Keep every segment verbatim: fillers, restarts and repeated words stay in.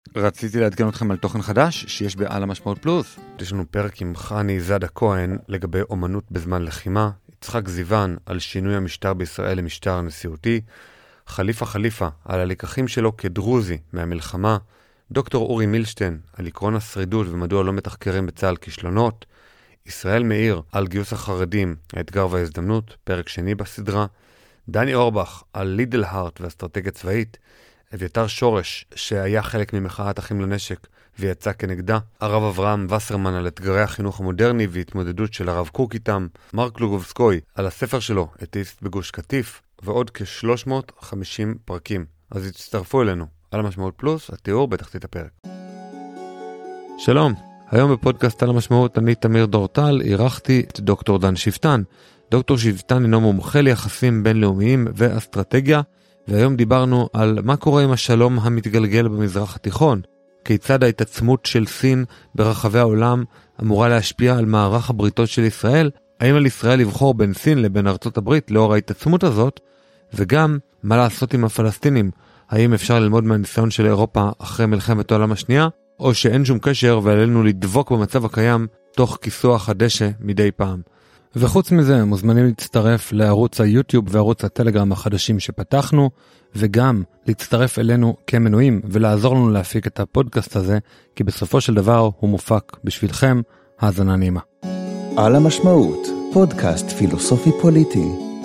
רציתי לעדכן אתכם על תוכן חדש שיש בעל המשמעות פלוס. יש לנו פרק עם חני זדה כהן לגבי אומנות בזמן לחימה, יצחק זיוון על שינוי המשטר בישראל למשטר נשיאותי, חליפה חליפה על הלקחים שלו כדרוזי מהמלחמה, דוקטור אורי מילשטיין על עקרון השרידות ומדוע לא מתחקרים בצה"ל כישלונות, ישראל מאיר על גיוס החרדים, האתגר וההזדמנות, פרק שני בסדרה, דני אורבך על לידל הארט ואסטרטגיה צבאית, אביתר שורש שהיה חלק ממחאת אחים לנשק ויצא כנגדה, הרב אברהם וסרמן על אתגרי החינוך המודרני והתמודדות של הרב קוק איתם, מרק לוגובסקוי על הספר שלו אתאיסט בגוש קטיף, ועוד כ-שלוש מאות וחמישים פרקים. אז הצטרפו אלינו על המשמעות פלוס, התיאור בתחתית הפרק. שלום, היום בפודקאסט על המשמעות אני תמיר דורטל, אירחתי את דוקטור דן שפטן. דוקטור שפטן אינו מומחה ליחסים בינלאומיים ואסטרטגיה, והיום דיברנו על מה קורה עם השלום המתגלגל במזרח התיכון, כיצד ההתעצמות של סין ברחבי העולם אמורה להשפיע על מערך הבריתות של ישראל, האם על ישראל לבחור בין סין לבין ארצות הברית לאור ההתעצמות הזאת, וגם מה לעשות עם הפלסטינים, האם אפשר ללמוד מהניסיון של אירופה אחרי מלחמת העולם השנייה, או שאין שום קשר ועלינו לדבוק במצב הקיים תוך כיסוח הדשא מדי פעם. וחוץ מזה, מוזמנים להצטרף לערוץ היוטיוב וערוץ הטלגרם החדשים שפתחנו, וגם להצטרף אלינו כמנויים ולעזור לנו להפיק את הפודקאסט הזה, כי בסופו של דבר הוא מופק בשבילכם. האזנה נעימה. על המשמעות, פודקאסט פילוסופי פוליטי.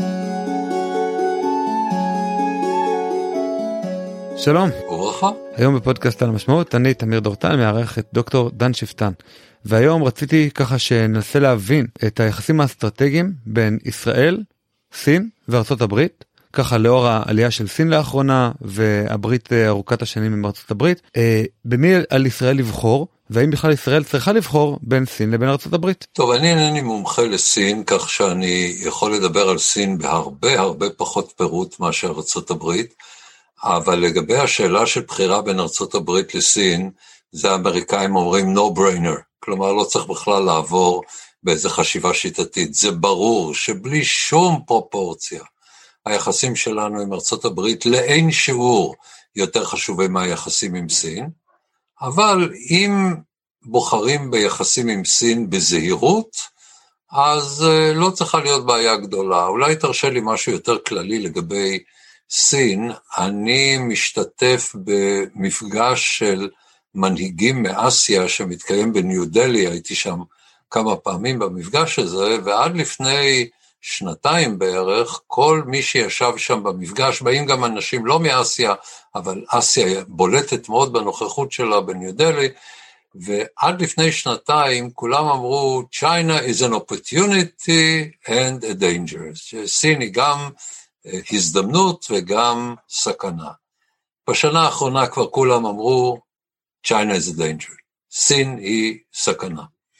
שלום. וברכה. היום בפודקאסט על המשמעות, אני תמיר דורטל, מערך את דוקטור דן שפטן. והיום רציתי ככה שננסה להבין את היחסים האסטרטגיים בין ישראל, סין וארצות הברית, ככה לאור העלייה של סין לאחרונה והברית ארוכת השנים עם ארצות הברית, אה, במי על ישראל לבחור, והאם בכלל ישראל צריכה לבחור בין סין לבין ארצות הברית? טוב, אני אינני מומחה לסין, כך שאני יכול לדבר על סין בהרבה הרבה פחות פירוט מאשר ארצות הברית, אבל לגבי השאלה של בחירה בין ארצות הברית לסין, זה האמריקאים אומרים no brainer, כלומר לא צריך בכלל לעבור באיזה חשיבה שיטתית. זה ברור שבלי שום פרופורציה, היחסים שלנו עם ארצות הברית לאין שיעור יותר חשובים מהיחסים עם סין, אבל אם בוחרים ביחסים עם סין בזהירות, אז לא צריכה להיות בעיה גדולה. אולי תרשה לי משהו יותר כללי לגבי סין. אני משתתף במפגש של מנהיגים מאסיה שמתקיים בניו דלי, הייתי שם כמה פעמים במפגש הזה, ועד לפני שנתיים בערך, כל מי שישב שם במפגש, באים גם אנשים לא מאסיה, אבל אסיה בולטת מאוד בנוכחות שלה בניו דלי, ועד לפני שנתיים כולם אמרו, China is an opportunity and a danger. סין היא גם הזדמנות וגם סכנה. בשנה האחרונה כבר כולם אמרו, China is a danger. סין היא סכנה.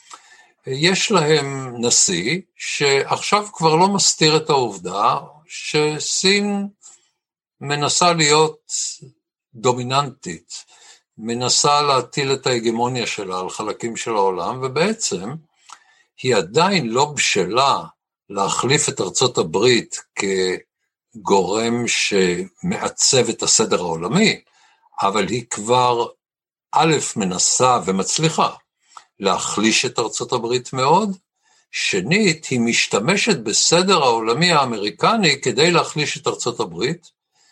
יש להם נשיא שעכשיו כבר לא מסתיר את העובדה שסין מנסה להיות דומיננטית, מנסה להטיל את ההגמוניה שלה על חלקים של העולם, ובעצם היא עדיין לא בשלה להחליף את ארצות הברית כגורם שמעצב את הסדר העולמי, אבל היא כבר א' מנסה ומצליחה להחליש את ארצות הברית מאוד, שנית היא משתמשת בסדר העולמי האמריקני כדי להחליש את ארצות הברית,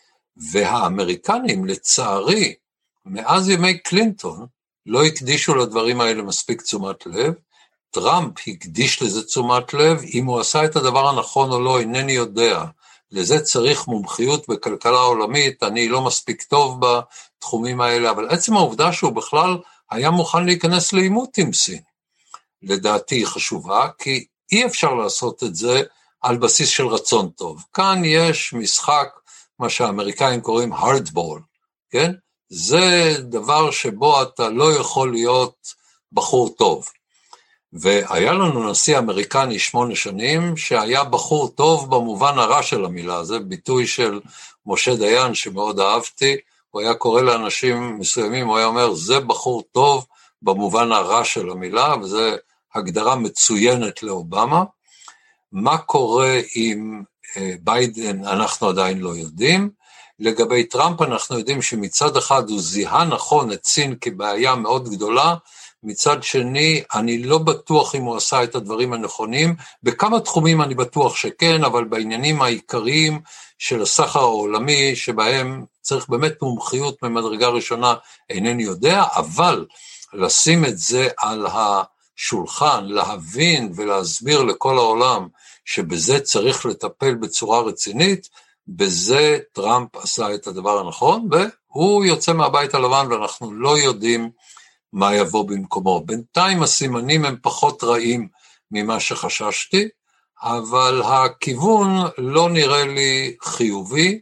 והאמריקנים לצערי מאז ימי קלינטון לא הקדישו לדברים האלה מספיק תשומת לב. טראמפ הקדיש לזה תשומת לב, אם הוא עשה את הדבר הנכון או לא אינני יודע, לזה צריך מומחיות בכלכלה עולמית, אני לא מספיק טוב בתחומים האלה, אבל עצם העובדה שהוא בכלל היה מוכן להיכנס לעימות עם סין, לדעתי היא חשובה, כי אי אפשר לעשות את זה על בסיס של רצון טוב. כאן יש משחק, מה שהאמריקאים קוראים hardball, כן? זה דבר שבו אתה לא יכול להיות בחור טוב. והיה לנו נשיא אמריקני שמונה שנים, שהיה בחור טוב במובן הרע של המילה, זה ביטוי של משה דיין שמאוד אהבתי, הוא היה קורא לאנשים מסוימים, הוא היה אומר, זה בחור טוב במובן הרע של המילה, וזו הגדרה מצוינת לאובמה. מה קורה עם ביידן, אנחנו עדיין לא יודעים, לגבי טראמפ אנחנו יודעים שמצד אחד הוא זיהה נכון את סין כבעיה מאוד גדולה, מצד שני אני לא בטוח אם הוא עשה את הדברים הנכונים, בכמה תחומים אני בטוח שכן, אבל בעניינים העיקריים של הסחר העולמי, שבהם צריך באמת מומחיות ממדרגה ראשונה, אינני יודע, אבל לשים את זה על השולחן, להבין ולהסביר לכל העולם, שבזה צריך לטפל בצורה רצינית, בזה טראמפ עשה את הדבר הנכון, והוא יוצא מהבית הלבן ואנחנו לא יודעים מה יבוא במקומו. בינתיים הסימנים הם פחות רעים ממה שחששתי, אבל הכיוון לא נראה לי חיובי,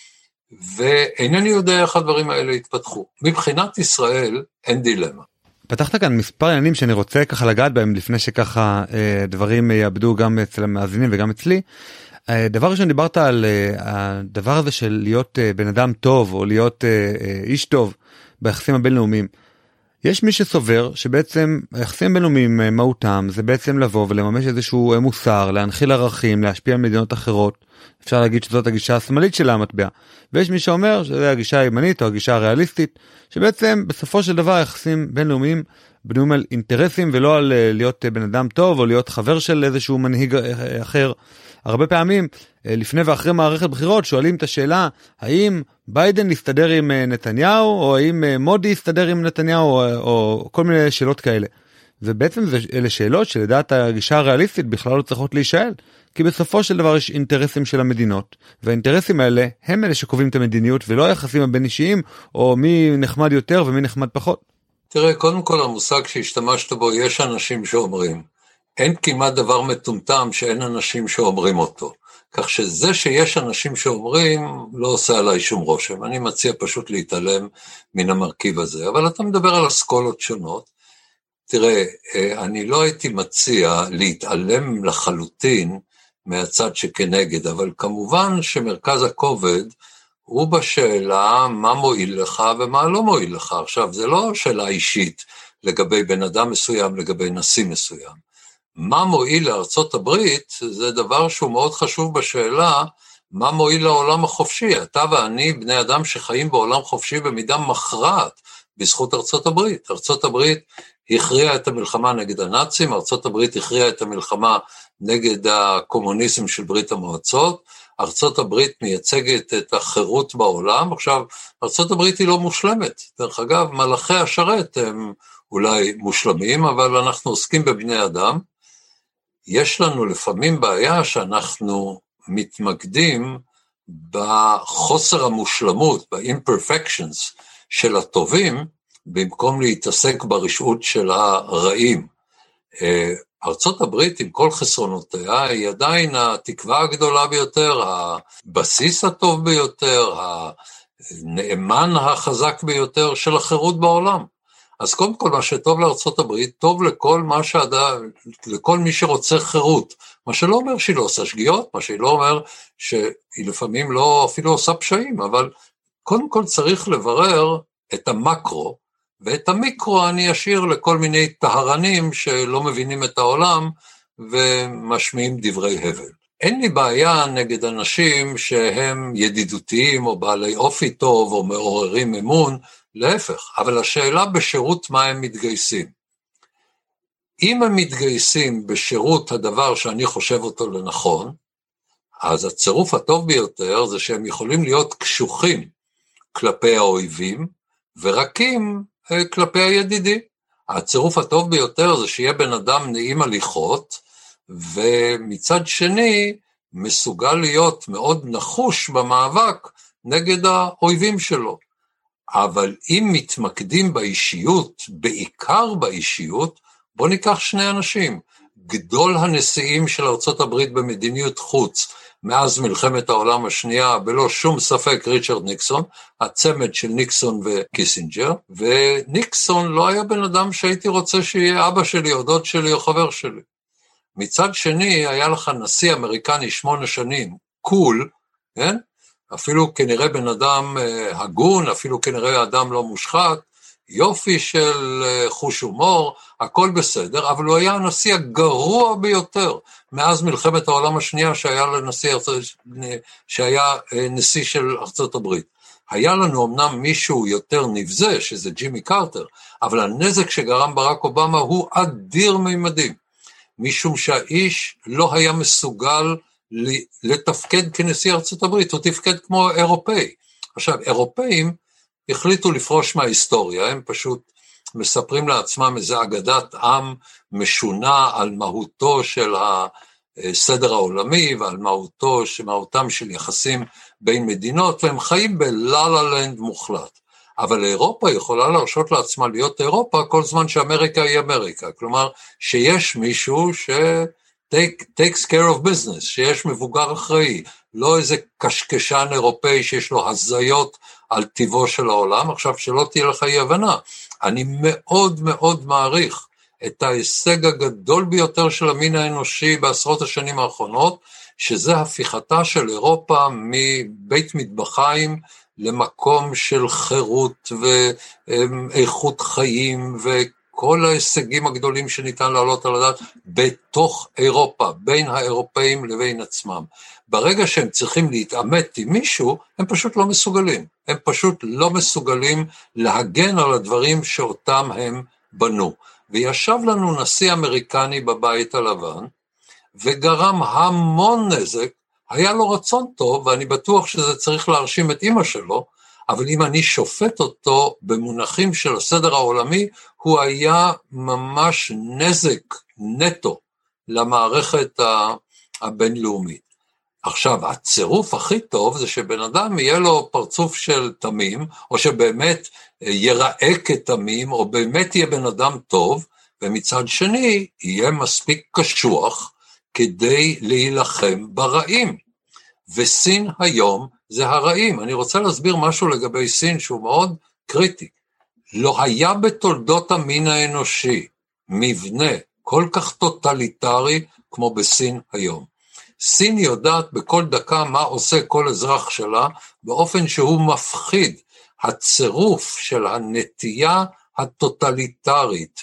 ואינני יודע איך הדברים האלה יתפתחו. מבחינת ישראל אין דילמה. פתחת כאן מספר עניינים שאני רוצה ככה לגעת בהם לפני שככה אה, דברים יאבדו גם אצל המאזינים וגם אצלי. אה, דבר ראשון דיברת על אה, הדבר הזה של להיות אה, בן אדם טוב או להיות אה, אה, איש טוב ביחסים הבינלאומיים. יש מי שסובר שבעצם היחסים בינלאומיים מהותם זה בעצם לבוא ולממש איזשהו מוסר, להנחיל ערכים, להשפיע על מדינות אחרות. אפשר להגיד שזאת הגישה השמאלית של המטבע. ויש מי שאומר שזה הגישה הימנית או הגישה הריאליסטית, שבעצם בסופו של דבר היחסים בינלאומיים בנויים על אינטרסים ולא על להיות בן אדם טוב או להיות חבר של איזשהו מנהיג אחר. הרבה פעמים לפני ואחרי מערכת בחירות שואלים את השאלה האם ביידן יסתדר עם נתניהו או האם מודי יסתדר עם נתניהו או, או כל מיני שאלות כאלה. ובעצם אלה שאלות שלדעת הגישה הריאליסטית בכלל לא צריכות להישאל, כי בסופו של דבר יש אינטרסים של המדינות, והאינטרסים האלה הם אלה שקובעים את המדיניות ולא היחסים הבין אישיים או מי נחמד יותר ומי נחמד פחות. תראה, קודם כל המושג שהשתמשת בו, יש אנשים שאומרים, אין כמעט דבר מטומטם שאין אנשים שאומרים אותו. כך שזה שיש אנשים שאומרים, לא עושה עליי שום רושם. אני מציע פשוט להתעלם מן המרכיב הזה. אבל אתה מדבר על אסכולות שונות. תראה, אני לא הייתי מציע להתעלם לחלוטין מהצד שכנגד, אבל כמובן שמרכז הכובד הוא בשאלה מה מועיל לך ומה לא מועיל לך. עכשיו, זה לא שאלה אישית לגבי בן אדם מסוים, לגבי נשיא מסוים. מה מועיל לארצות הברית, זה דבר שהוא מאוד חשוב בשאלה, מה מועיל לעולם החופשי. אתה ואני בני אדם שחיים בעולם חופשי במידה מכרעת בזכות ארצות הברית. ארצות הברית הכריעה את המלחמה נגד הנאצים, ארצות הברית הכריעה את המלחמה נגד הקומוניזם של ברית המועצות, ארצות הברית מייצגת את החירות בעולם. עכשיו, ארצות הברית היא לא מושלמת. דרך אגב, מלאכי השרת הם אולי מושלמים, אבל אנחנו עוסקים בבני אדם. יש לנו לפעמים בעיה שאנחנו מתמקדים בחוסר המושלמות, ב-imperfections של הטובים, במקום להתעסק ברשעות של הרעים. ארצות הברית עם כל חסרונותיה היא עדיין התקווה הגדולה ביותר, הבסיס הטוב ביותר, הנאמן החזק ביותר של החירות בעולם. אז קודם כל מה שטוב לארצות הברית, טוב לכל מה שאדם, לכל מי שרוצה חירות. מה שלא אומר שהיא לא עושה שגיאות, מה שהיא לא אומר שהיא לפעמים לא אפילו עושה פשעים, אבל קודם כל צריך לברר את המקרו, ואת המיקרו אני אשאיר לכל מיני טהרנים שלא מבינים את העולם ומשמיעים דברי הבל. אין לי בעיה נגד אנשים שהם ידידותיים או בעלי אופי טוב או מעוררים אמון, להפך, אבל השאלה בשירות מה הם מתגייסים. אם הם מתגייסים בשירות הדבר שאני חושב אותו לנכון, אז הצירוף הטוב ביותר זה שהם יכולים להיות קשוחים כלפי האויבים, ורקים כלפי הידידים. הצירוף הטוב ביותר זה שיהיה בן אדם נעים הליכות, ומצד שני מסוגל להיות מאוד נחוש במאבק נגד האויבים שלו. אבל אם מתמקדים באישיות, בעיקר באישיות, בוא ניקח שני אנשים. גדול הנשיאים של ארצות הברית במדיניות חוץ, מאז מלחמת העולם השנייה, בלא שום ספק ריצ'רד ניקסון, הצמד של ניקסון וקיסינג'ר, וניקסון לא היה בן אדם שהייתי רוצה שיהיה אבא שלי או דוד שלי או חבר שלי. מצד שני, היה לך נשיא אמריקני שמונה שנים, קול, כן? אפילו כנראה בן אדם הגון, אפילו כנראה אדם לא מושחת, יופי של חוש הומור, הכל בסדר, אבל הוא היה הנשיא הגרוע ביותר מאז מלחמת העולם השנייה שהיה לנשיא, שהיה נשיא של ארצות הברית. היה לנו אמנם מישהו יותר נבזה, שזה ג'ימי קרטר, אבל הנזק שגרם ברק אובמה הוא אדיר מימדים, משום שהאיש לא היה מסוגל לתפקד כנשיא ארצות הברית, הוא תפקד כמו אירופאי. עכשיו, אירופאים החליטו לפרוש מההיסטוריה, הם פשוט מספרים לעצמם איזו אגדת עם משונה על מהותו של הסדר העולמי, ועל מהותו, מהותם של יחסים בין מדינות, והם חיים בללה-לנד מוחלט. אבל אירופה יכולה להרשות לעצמה להיות אירופה, כל זמן שאמריקה היא אמריקה. כלומר, שיש מישהו ש... Take, takes care of business, שיש מבוגר אחראי, לא איזה קשקשן אירופאי שיש לו הזיות על טבעו של העולם. עכשיו שלא תהיה לך אי הבנה, אני מאוד מאוד מעריך את ההישג הגדול ביותר של המין האנושי בעשרות השנים האחרונות, שזה הפיכתה של אירופה מבית מטבחיים למקום של חירות ואיכות חיים וכו', כל ההישגים הגדולים שניתן לעלות על הדעת בתוך אירופה, בין האירופאים לבין עצמם. ברגע שהם צריכים להתעמת עם מישהו, הם פשוט לא מסוגלים. הם פשוט לא מסוגלים להגן על הדברים שאותם הם בנו. וישב לנו נשיא אמריקני בבית הלבן, וגרם המון נזק, היה לו רצון טוב, ואני בטוח שזה צריך להרשים את אמא שלו, אבל אם אני שופט אותו במונחים של הסדר העולמי, הוא היה ממש נזק נטו למערכת הבינלאומית. עכשיו, הצירוף הכי טוב זה שבן אדם יהיה לו פרצוף של תמים, או שבאמת ייראה כתמים, או באמת יהיה בן אדם טוב, ומצד שני יהיה מספיק קשוח כדי להילחם ברעים. וסין היום זה הרעים. אני רוצה להסביר משהו לגבי סין שהוא מאוד קריטי. לא היה בתולדות המין האנושי מבנה כל כך טוטליטרי כמו בסין היום. סין יודעת בכל דקה מה עושה כל אזרח שלה, באופן שהוא מפחיד. הצירוף של הנטייה הטוטליטרית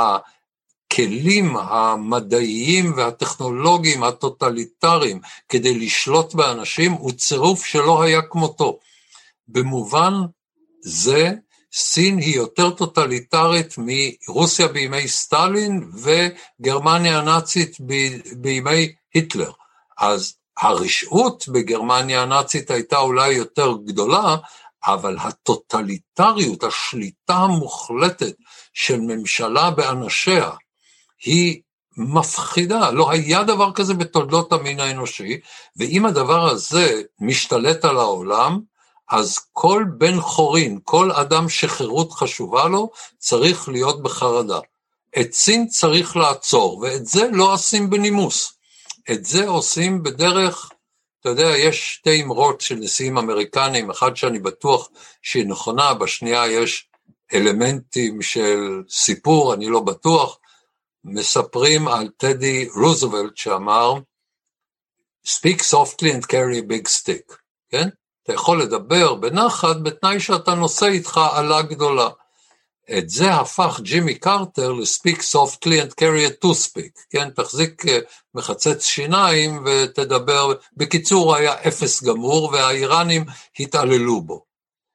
והכלים המדעיים והטכנולוגיים הטוטליטריים כדי לשלוט באנשים הוא צירוף שלא היה כמותו. במובן זה סין היא יותר טוטליטרית מרוסיה בימי סטלין וגרמניה הנאצית בימי היטלר. אז הרשעות בגרמניה הנאצית הייתה אולי יותר גדולה, אבל הטוטליטריות, השליטה המוחלטת של ממשלה באנשיה, היא מפחידה. לא היה דבר כזה בתולדות המין האנושי, ואם הדבר הזה משתלט על העולם, אז כל בן חורין, כל אדם שחירות חשובה לו, צריך להיות בחרדה. את סין צריך לעצור, ואת זה לא עושים בנימוס. את זה עושים בדרך, אתה יודע, יש שתי אמרות של נשיאים אמריקנים, אחד שאני בטוח שהיא נכונה, בשנייה יש אלמנטים של סיפור, אני לא בטוח, מספרים על טדי רוזוולט שאמר, speak softly and carry a big stick, כן? אתה יכול לדבר בנחת, בתנאי שאתה נושא איתך עלה גדולה. את זה הפך ג'ימי קרטר ל-speak softly and carry a toothpick, כן? תחזיק מחצץ שיניים ותדבר, בקיצור היה אפס גמור, והאיראנים התעללו בו.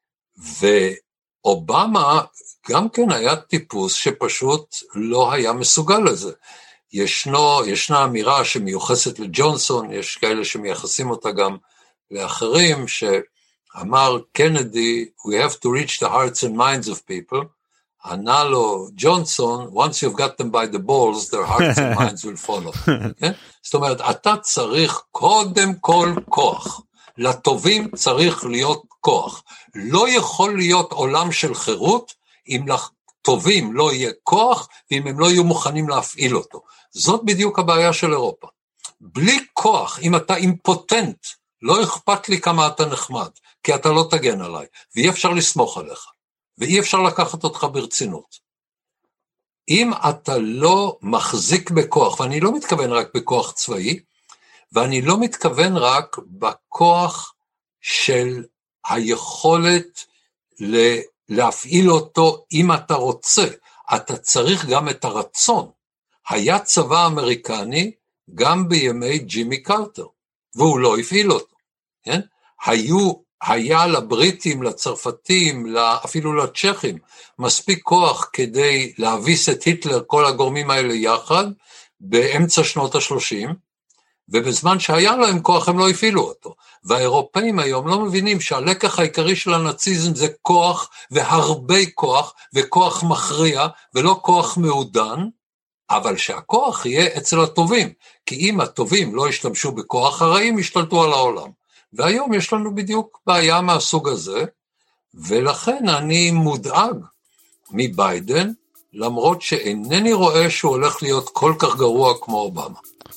ואובמה גם כן היה טיפוס שפשוט לא היה מסוגל לזה. ישנו, ישנה אמירה שמיוחסת לג'ונסון, יש כאלה שמייחסים אותה גם לאחרים, שאמר קנדי, we have to reach the hearts and minds of people, ענה לו ג'ונסון, once you've got them by the balls, their hearts and minds will follow. Okay? זאת אומרת, אתה צריך קודם כל כוח. לטובים צריך להיות כוח. לא יכול להיות עולם של חירות, אם לטובים לא יהיה כוח, ואם הם לא יהיו מוכנים להפעיל אותו. זאת בדיוק הבעיה של אירופה. בלי כוח, אם אתה אימפוטנט, לא אכפת לי כמה אתה נחמד, כי אתה לא תגן עליי, ואי אפשר לסמוך עליך. ואי אפשר לקחת אותך ברצינות. אם אתה לא מחזיק בכוח, ואני לא מתכוון רק בכוח צבאי, ואני לא מתכוון רק בכוח של היכולת להפעיל אותו אם אתה רוצה, אתה צריך גם את הרצון. היה צבא אמריקני גם בימי ג'ימי קרטר, והוא לא הפעיל אותו, כן? היו, היה לבריטים, לצרפתים, אפילו לצ'כים, מספיק כוח כדי להביס את היטלר, כל הגורמים האלה יחד, באמצע שנות ה-שלושים, ובזמן שהיה להם כוח הם לא הפעילו אותו. והאירופאים היום לא מבינים שהלקח העיקרי של הנאציזם זה כוח, והרבה כוח, וכוח מכריע, ולא כוח מעודן, אבל שהכוח יהיה אצל הטובים, כי אם הטובים לא ישתמשו בכוח, הרעים ישתלטו על העולם. והיום יש לנו בדיוק בעיה מהסוג הזה, ולכן אני מודאג מביידן, למרות שאינני רואה שהוא הולך להיות כל כך גרוע כמו אובמה.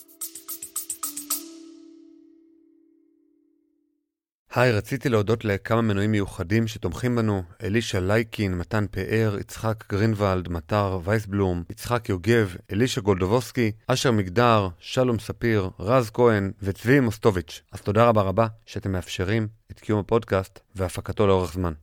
היי, רציתי להודות לכמה מנויים מיוחדים שתומכים בנו, אלישה לייקין, מתן פאר, יצחק גרינוולד, מטר וייסבלום, יצחק יוגב, אלישה גולדובוסקי, אשר מגדר, שלום ספיר, רז כהן וצבי מוסטוביץ'. אז תודה רבה רבה שאתם מאפשרים את קיום הפודקאסט והפקתו לאורך זמן.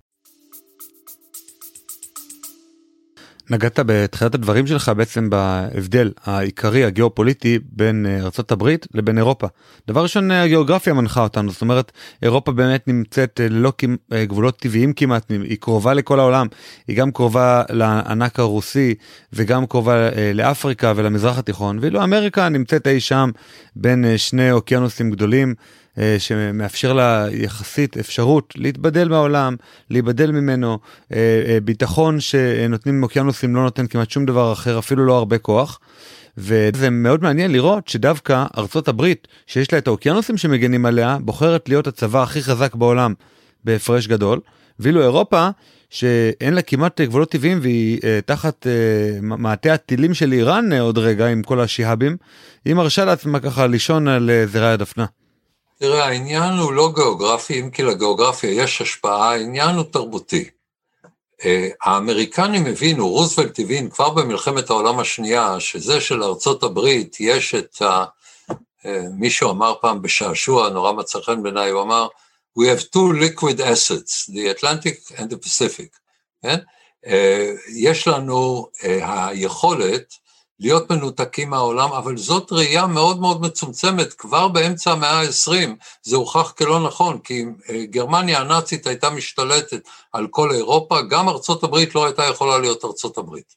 נגעת בתחילת הדברים שלך בעצם בהבדל העיקרי הגיאופוליטי בין ארצות הברית לבין אירופה. דבר ראשון, הגיאוגרפיה מנחה אותנו, זאת אומרת, אירופה באמת נמצאת ללא גבולות טבעיים כמעט, היא קרובה לכל העולם, היא גם קרובה לענק הרוסי וגם קרובה לאפריקה ולמזרח התיכון, ואילו אמריקה נמצאת אי שם בין שני אוקיינוסים גדולים, שמאפשר לה יחסית אפשרות להתבדל מהעולם, להיבדל ממנו, ביטחון שנותנים אוקיינוסים לא נותן כמעט שום דבר אחר, אפילו לא הרבה כוח, וזה מאוד מעניין לראות שדווקא ארצות הברית, שיש לה את האוקיינוסים שמגנים עליה, בוחרת להיות הצבא הכי חזק בעולם בהפרש גדול, ואילו אירופה, שאין לה כמעט גבולות טבעיים, והיא תחת מעטה הטילים של איראן עוד רגע עם כל השיהאבים, היא מרשה לעצמה ככה לישון על זרעי הדפנה. תראה, העניין הוא לא גיאוגרפי, אם כי לגיאוגרפיה יש השפעה, העניין הוא תרבותי. האמריקנים הבינו, רוזוולט הבין כבר במלחמת העולם השנייה, שזה של ארצות הברית, יש את, ה, מישהו אמר פעם בשעשוע, נורא מצא חן בעיניי, הוא אמר, we have two liquid assets, the Atlantic and the Pacific. כן? יש לנו היכולת, להיות מנותקים מהעולם, אבל זאת ראייה מאוד מאוד מצומצמת, כבר באמצע המאה ה-עשרים, זה הוכח כלא נכון, כי גרמניה הנאצית הייתה משתלטת על כל אירופה, גם ארצות הברית לא הייתה יכולה להיות ארצות הברית.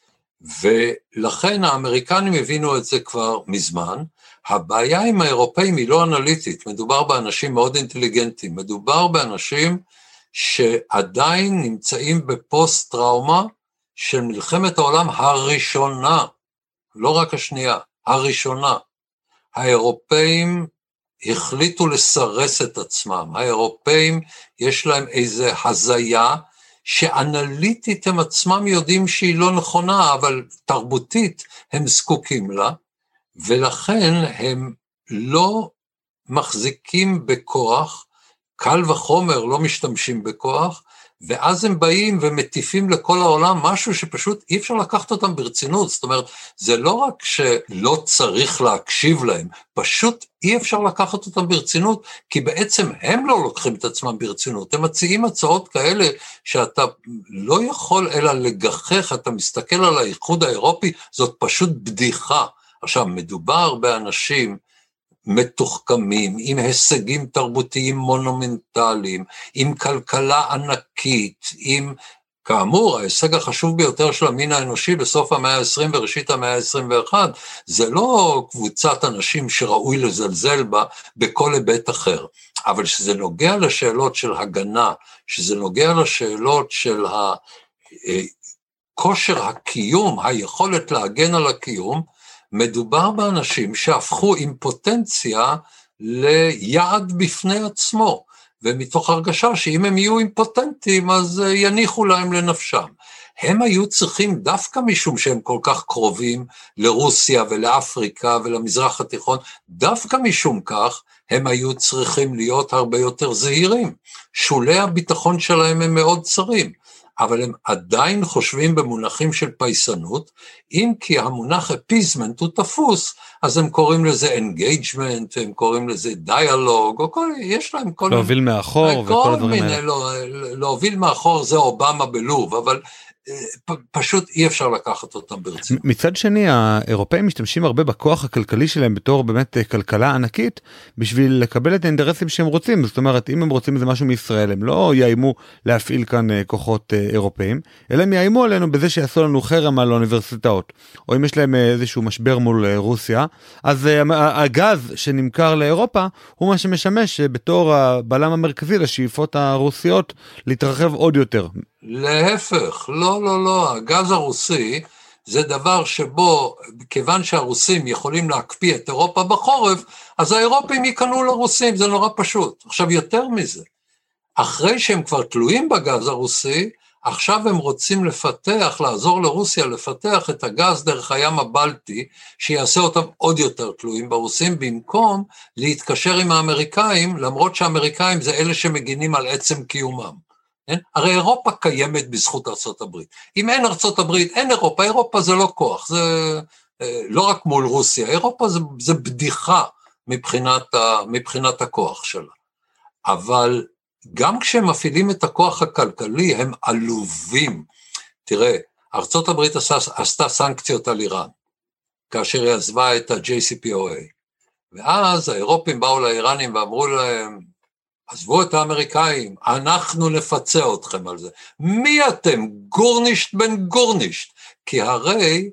ולכן האמריקנים הבינו את זה כבר מזמן, הבעיה עם האירופאים היא לא אנליטית, מדובר באנשים מאוד אינטליגנטים, מדובר באנשים שעדיין נמצאים בפוסט טראומה, של מלחמת העולם הראשונה, לא רק השנייה, הראשונה. האירופאים החליטו לסרס את עצמם, האירופאים יש להם איזו הזיה, שאנליטית הם עצמם יודעים שהיא לא נכונה, אבל תרבותית הם זקוקים לה, ולכן הם לא מחזיקים בכוח, קל וחומר לא משתמשים בכוח, ואז הם באים ומטיפים לכל העולם משהו שפשוט אי אפשר לקחת אותם ברצינות, זאת אומרת, זה לא רק שלא צריך להקשיב להם, פשוט אי אפשר לקחת אותם ברצינות, כי בעצם הם לא לוקחים את עצמם ברצינות, הם מציעים הצעות כאלה שאתה לא יכול אלא לגחך, אתה מסתכל על האיחוד האירופי, זאת פשוט בדיחה. עכשיו, מדובר באנשים מתוחכמים, עם הישגים תרבותיים מונומנטליים, עם כלכלה ענקית, עם, כאמור, ההישג החשוב ביותר של המין האנושי בסוף המאה ה-עשרים וראשית המאה ה-עשרים ואחת, זה לא קבוצת אנשים שראוי לזלזל בה בכל היבט אחר, אבל שזה נוגע לשאלות של הגנה, שזה נוגע לשאלות של כושר הקיום, היכולת להגן על הקיום, מדובר באנשים שהפכו אימפוטנציה ליעד בפני עצמו, ומתוך הרגשה שאם הם יהיו אימפוטנטים, אז יניחו להם לנפשם. הם היו צריכים, דווקא משום שהם כל כך קרובים לרוסיה ולאפריקה ולמזרח התיכון, דווקא משום כך, הם היו צריכים להיות הרבה יותר זהירים. שולי הביטחון שלהם הם מאוד צרים, אבל הם עדיין חושבים במונחים של פייסנות, אם כי המונח אפיזמנט הוא תפוס, אז הם קוראים לזה engagement, הם קוראים לזה dialogue, או כל, יש להם כל... להוביל מאחור וכל הדברים האלה. לא, להוביל מאחור זה אובמה בלוב, אבל פשוט אי אפשר לקחת אותם ברצינות. מצד שני, האירופאים משתמשים הרבה בכוח הכלכלי שלהם בתור באמת כלכלה ענקית, בשביל לקבל את האינטרסים שהם רוצים. זאת אומרת, אם הם רוצים איזה משהו מישראל, הם לא יאיימו להפעיל כאן כוחות אירופאים, אלא הם יאיימו עלינו בזה שיעשו לנו חרם על האוניברסיטאות, או אם יש להם איזשהו משבר מול רוסיה, אז הגז שנמכר לאירופה, הוא מה שמשמש בתור הבלם המרכזי לשאיפות הרוסיות להתרחב עוד יותר. להפך, לא, לא, לא, הגז הרוסי זה דבר שבו, כיוון שהרוסים יכולים להקפיא את אירופה בחורף, אז האירופים יקנו לרוסים, זה נורא פשוט. עכשיו יותר מזה, אחרי שהם כבר תלויים בגז הרוסי, עכשיו הם רוצים לפתח, לעזור לרוסיה לפתח את הגז דרך הים הבלטי, שיעשה אותם עוד יותר תלויים ברוסים, במקום להתקשר עם האמריקאים, למרות שהאמריקאים זה אלה שמגינים על עצם קיומם. כן? הרי אירופה קיימת בזכות ארצות הברית. אם אין ארצות הברית, אין אירופה, אירופה זה לא כוח, זה לא רק מול רוסיה, אירופה זה, זה בדיחה מבחינת, ה, מבחינת הכוח שלה. אבל גם כשהם מפעילים את הכוח הכלכלי, הם עלובים. תראה, ארצות הברית עשה, עשתה סנקציות על איראן, כאשר היא עזבה את ה-ג'יי סי פי או איי. ואז האירופים באו לאיראנים ואמרו להם, עזבו את האמריקאים, אנחנו נפצה אתכם על זה. מי אתם? גורנישט בן גורנישט. כי הרי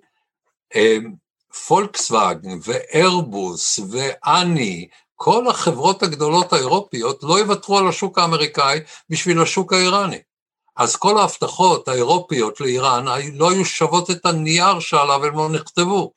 פולקסווגן ואיירבוס ואני, כל החברות הגדולות האירופיות לא יוותרו על השוק האמריקאי בשביל השוק האיראני. אז כל ההבטחות האירופיות לאיראן לא היו שוות את הנייר שעליו הם לא נכתבו.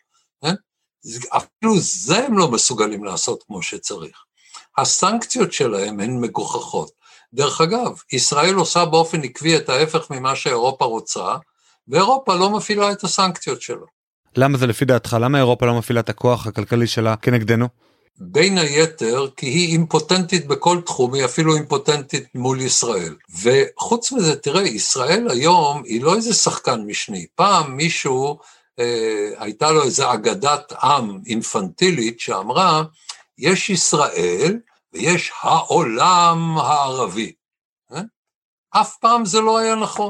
אפילו זה הם לא מסוגלים לעשות כמו שצריך. הסנקציות שלהם הן מגוחכות. דרך אגב, ישראל עושה באופן עקבי את ההפך ממה שאירופה רוצה, ואירופה לא מפעילה את הסנקציות שלו. למה זה לפי דעתך? למה אירופה לא מפעילה את הכוח הכלכלי שלה כנגדנו? בין היתר, כי היא אימפוטנטית בכל תחום, היא אפילו אימפוטנטית מול ישראל. וחוץ מזה, תראה, ישראל היום היא לא איזה שחקן משני. פעם מישהו, אה, הייתה לו איזו אגדת עם אינפנטילית שאמרה, יש ישראל ויש העולם הערבי. אה? אף פעם זה לא היה נכון.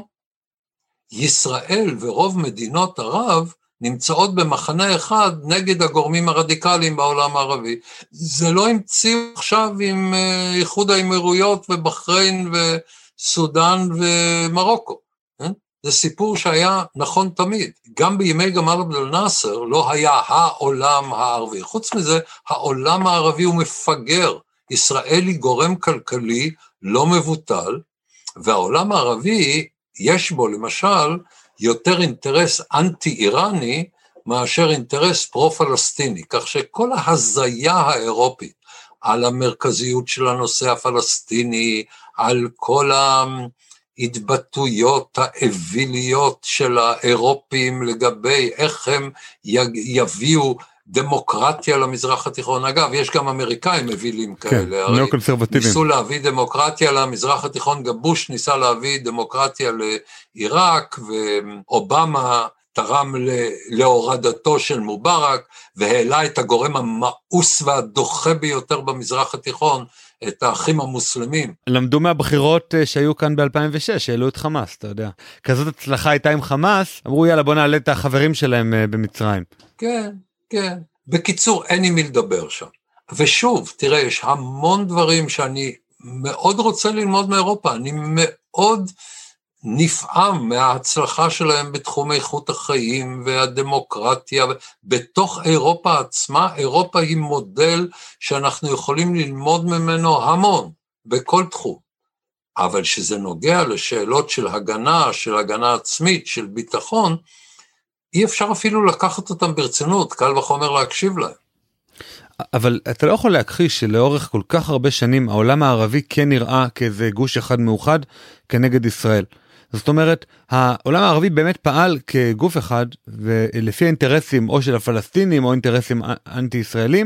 ישראל ורוב מדינות ערב נמצאות במחנה אחד נגד הגורמים הרדיקליים בעולם הערבי. זה לא המציאו עכשיו עם איחוד האמירויות ובחריין וסודן ומרוקו. אה? זה סיפור שהיה נכון תמיד. גם בימי גמל עבד אל-נאצר לא היה העולם הערבי. חוץ מזה, העולם הערבי הוא מפגר. ישראל היא גורם כלכלי לא מבוטל, והעולם הערבי יש בו למשל יותר אינטרס אנטי-איראני מאשר אינטרס פרו-פלסטיני, כך שכל ההזיה האירופית על המרכזיות של הנושא הפלסטיני, על כל ה... התבטאויות האוויליות של האירופים לגבי איך הם יביאו דמוקרטיה למזרח התיכון. אגב, יש גם אמריקאים אווילים כאלה. כן, נאו-קונסרבטיבים. ניסו להביא דמוקרטיה למזרח התיכון, גם בוש ניסה להביא דמוקרטיה לעיראק, ואובמה תרם להורדתו של מובארק, והעלה את הגורם המאוס והדוחה ביותר במזרח התיכון, את האחים המוסלמים. למדו מהבחירות שהיו כאן ב-אלפיים ושש, העלו את חמאס, אתה יודע. כזאת הצלחה הייתה עם חמאס, אמרו יאללה בוא נעלה את החברים שלהם במצרים. כן, כן. בקיצור, אין עם מי לדבר שם. ושוב, תראה, יש המון דברים שאני מאוד רוצה ללמוד מאירופה, אני מאוד נפעם מההצלחה שלהם בתחום איכות החיים והדמוקרטיה, בתוך אירופה עצמה. אירופה היא מודל שאנחנו יכולים ללמוד ממנו המון, בכל תחום. אבל שזה נוגע לשאלות של הגנה, של הגנה עצמית, של ביטחון, אי אפשר אפילו לקחת אותם ברצינות, קל וחומר להקשיב להם. אבל אתה לא יכול להכחיש שלאורך כל כך הרבה שנים, העולם הערבי כן נראה כאיזה גוש אחד מאוחד כנגד ישראל. זאת אומרת, העולם הערבי באמת פעל כגוף אחד, ולפי האינטרסים או של הפלסטינים, או אינטרסים אנטי-ישראלים,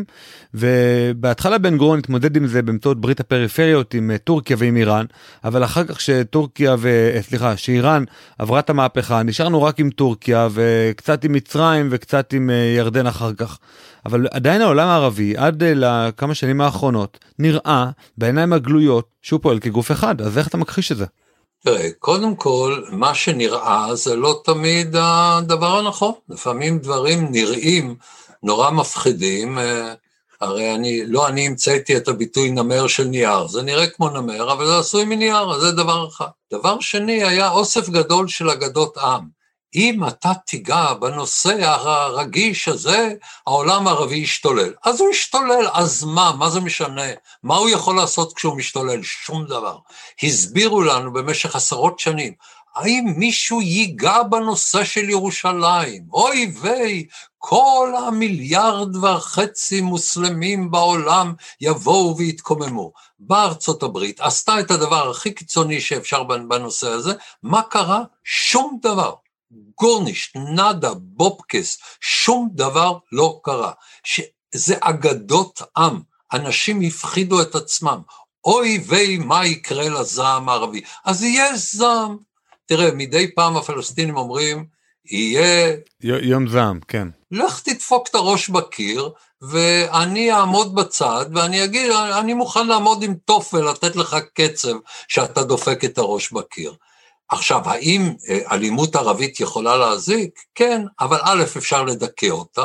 ובהתחלה בן גוריון התמודד עם זה באמצעות ברית הפריפריות עם טורקיה ועם איראן, אבל אחר כך שטורקיה ו... סליחה, שאיראן עברה את המהפכה, נשארנו רק עם טורקיה, וקצת עם מצרים, וקצת עם ירדן אחר כך. אבל עדיין העולם הערבי, עד לכמה שנים האחרונות, נראה בעיניים הגלויות שהוא פועל כגוף אחד. אז איך אתה מכחיש את זה? תראה, קודם כל, מה שנראה זה לא תמיד הדבר הנכון. לפעמים דברים נראים נורא מפחידים, הרי אני, לא אני המצאתי את הביטוי נמר של נייר, זה נראה כמו נמר, אבל זה עשוי מנייר, אז זה דבר אחד. דבר שני, היה אוסף גדול של אגדות עם. אם אתה תיגע בנושא הרגיש הזה, העולם הערבי ישתולל. אז הוא ישתולל, אז מה? מה זה משנה? מה הוא יכול לעשות כשהוא משתולל? שום דבר. הסבירו לנו במשך עשרות שנים, האם מישהו ייגע בנושא של ירושלים? אוי ויי, כל המיליארד וחצי מוסלמים בעולם יבואו ויתקוממו. בארצות הברית עשתה את הדבר הכי קיצוני שאפשר בנושא הזה, מה קרה? שום דבר. גורניש, נדה, בובקס, שום דבר לא קרה. שזה אגדות עם, אנשים הפחידו את עצמם, אוי ויי מה יקרה לזעם הערבי, אז יהיה זעם. תראה, מדי פעם הפלסטינים אומרים, יהיה... יום זעם, כן. לך תדפוק את הראש בקיר, ואני אעמוד בצד, ואני אגיד, אני מוכן לעמוד עם תופל, לתת לך קצב, שאתה דופק את הראש בקיר. עכשיו, האם אלימות ערבית יכולה להזיק? כן, אבל א', אפשר לדכא אותה,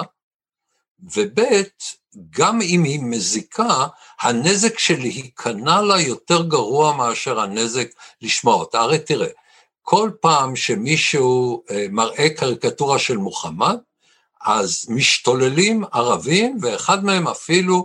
וב', גם אם היא מזיקה, הנזק שלי להיכנע לה יותר גרוע מאשר הנזק לשמוע אותה. הרי תראה, כל פעם שמישהו מראה קריקטורה של מוחמד, אז משתוללים ערבים, ואחד מהם אפילו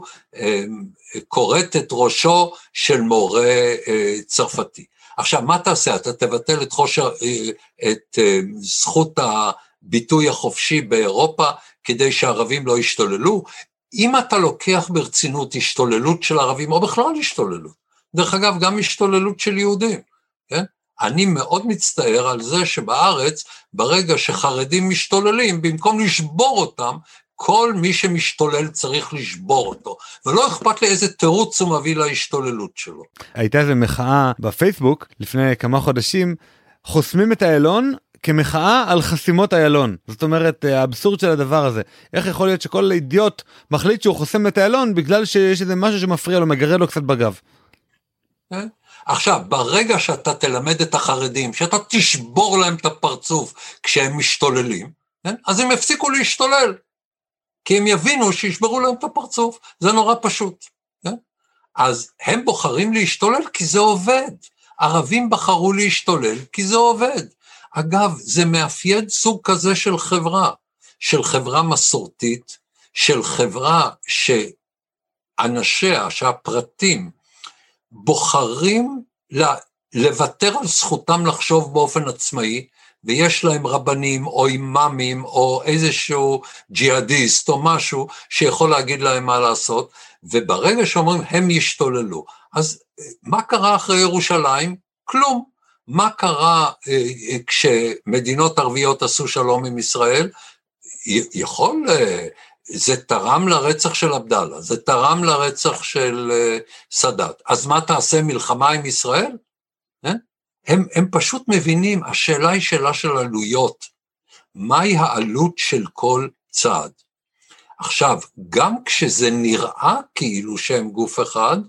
קורט את ראשו של מורה צרפתי. עכשיו, מה תעשה? אתה תבטל את, חושר, את זכות הביטוי החופשי באירופה, כדי שהערבים לא ישתוללו? אם אתה לוקח ברצינות השתוללות של ערבים, או בכלל השתוללות, דרך אגב, גם השתוללות של יהודים, כן? אני מאוד מצטער על זה שבארץ, ברגע שחרדים משתוללים, במקום לשבור אותם, כל מי שמשתולל צריך לשבור אותו, ולא אכפת לי איזה תירוץ הוא מביא להשתוללות שלו. הייתה איזו מחאה בפייסבוק, לפני כמה חודשים, חוסמים את איילון כמחאה על חסימות איילון. זאת אומרת, האבסורד של הדבר הזה. איך יכול להיות שכל אידיוט מחליט שהוא חוסם את איילון, בגלל שיש איזה משהו שמפריע לו, מגרד לו קצת בגב. כן? עכשיו, ברגע שאתה תלמד את החרדים, שאתה תשבור להם את הפרצוף כשהם משתוללים, כן? אז הם יפסיקו להשתולל. כי הם יבינו שישברו להם את הפרצוף, זה נורא פשוט. כן? אז הם בוחרים להשתולל כי זה עובד. ערבים בחרו להשתולל כי זה עובד. אגב, זה מאפיין סוג כזה של חברה, של חברה מסורתית, של חברה שאנשיה, שהפרטים, בוחרים לוותר על זכותם לחשוב באופן עצמאי, ויש להם רבנים או אימאמים או איזשהו ג'יהאדיסט או משהו שיכול להגיד להם מה לעשות, וברגע שאומרים הם ישתוללו. אז מה קרה אחרי ירושלים? כלום. מה קרה אה, כשמדינות ערביות עשו שלום עם ישראל? יכול, אה, זה תרם לרצח של עבדאללה, זה תרם לרצח של אה, סאדאת. אז מה תעשה מלחמה עם ישראל? אה? הם, הם פשוט מבינים, השאלה היא שאלה של עלויות. מהי העלות של כל צעד? עכשיו, גם כשזה נראה כאילו שהם גוף אחד,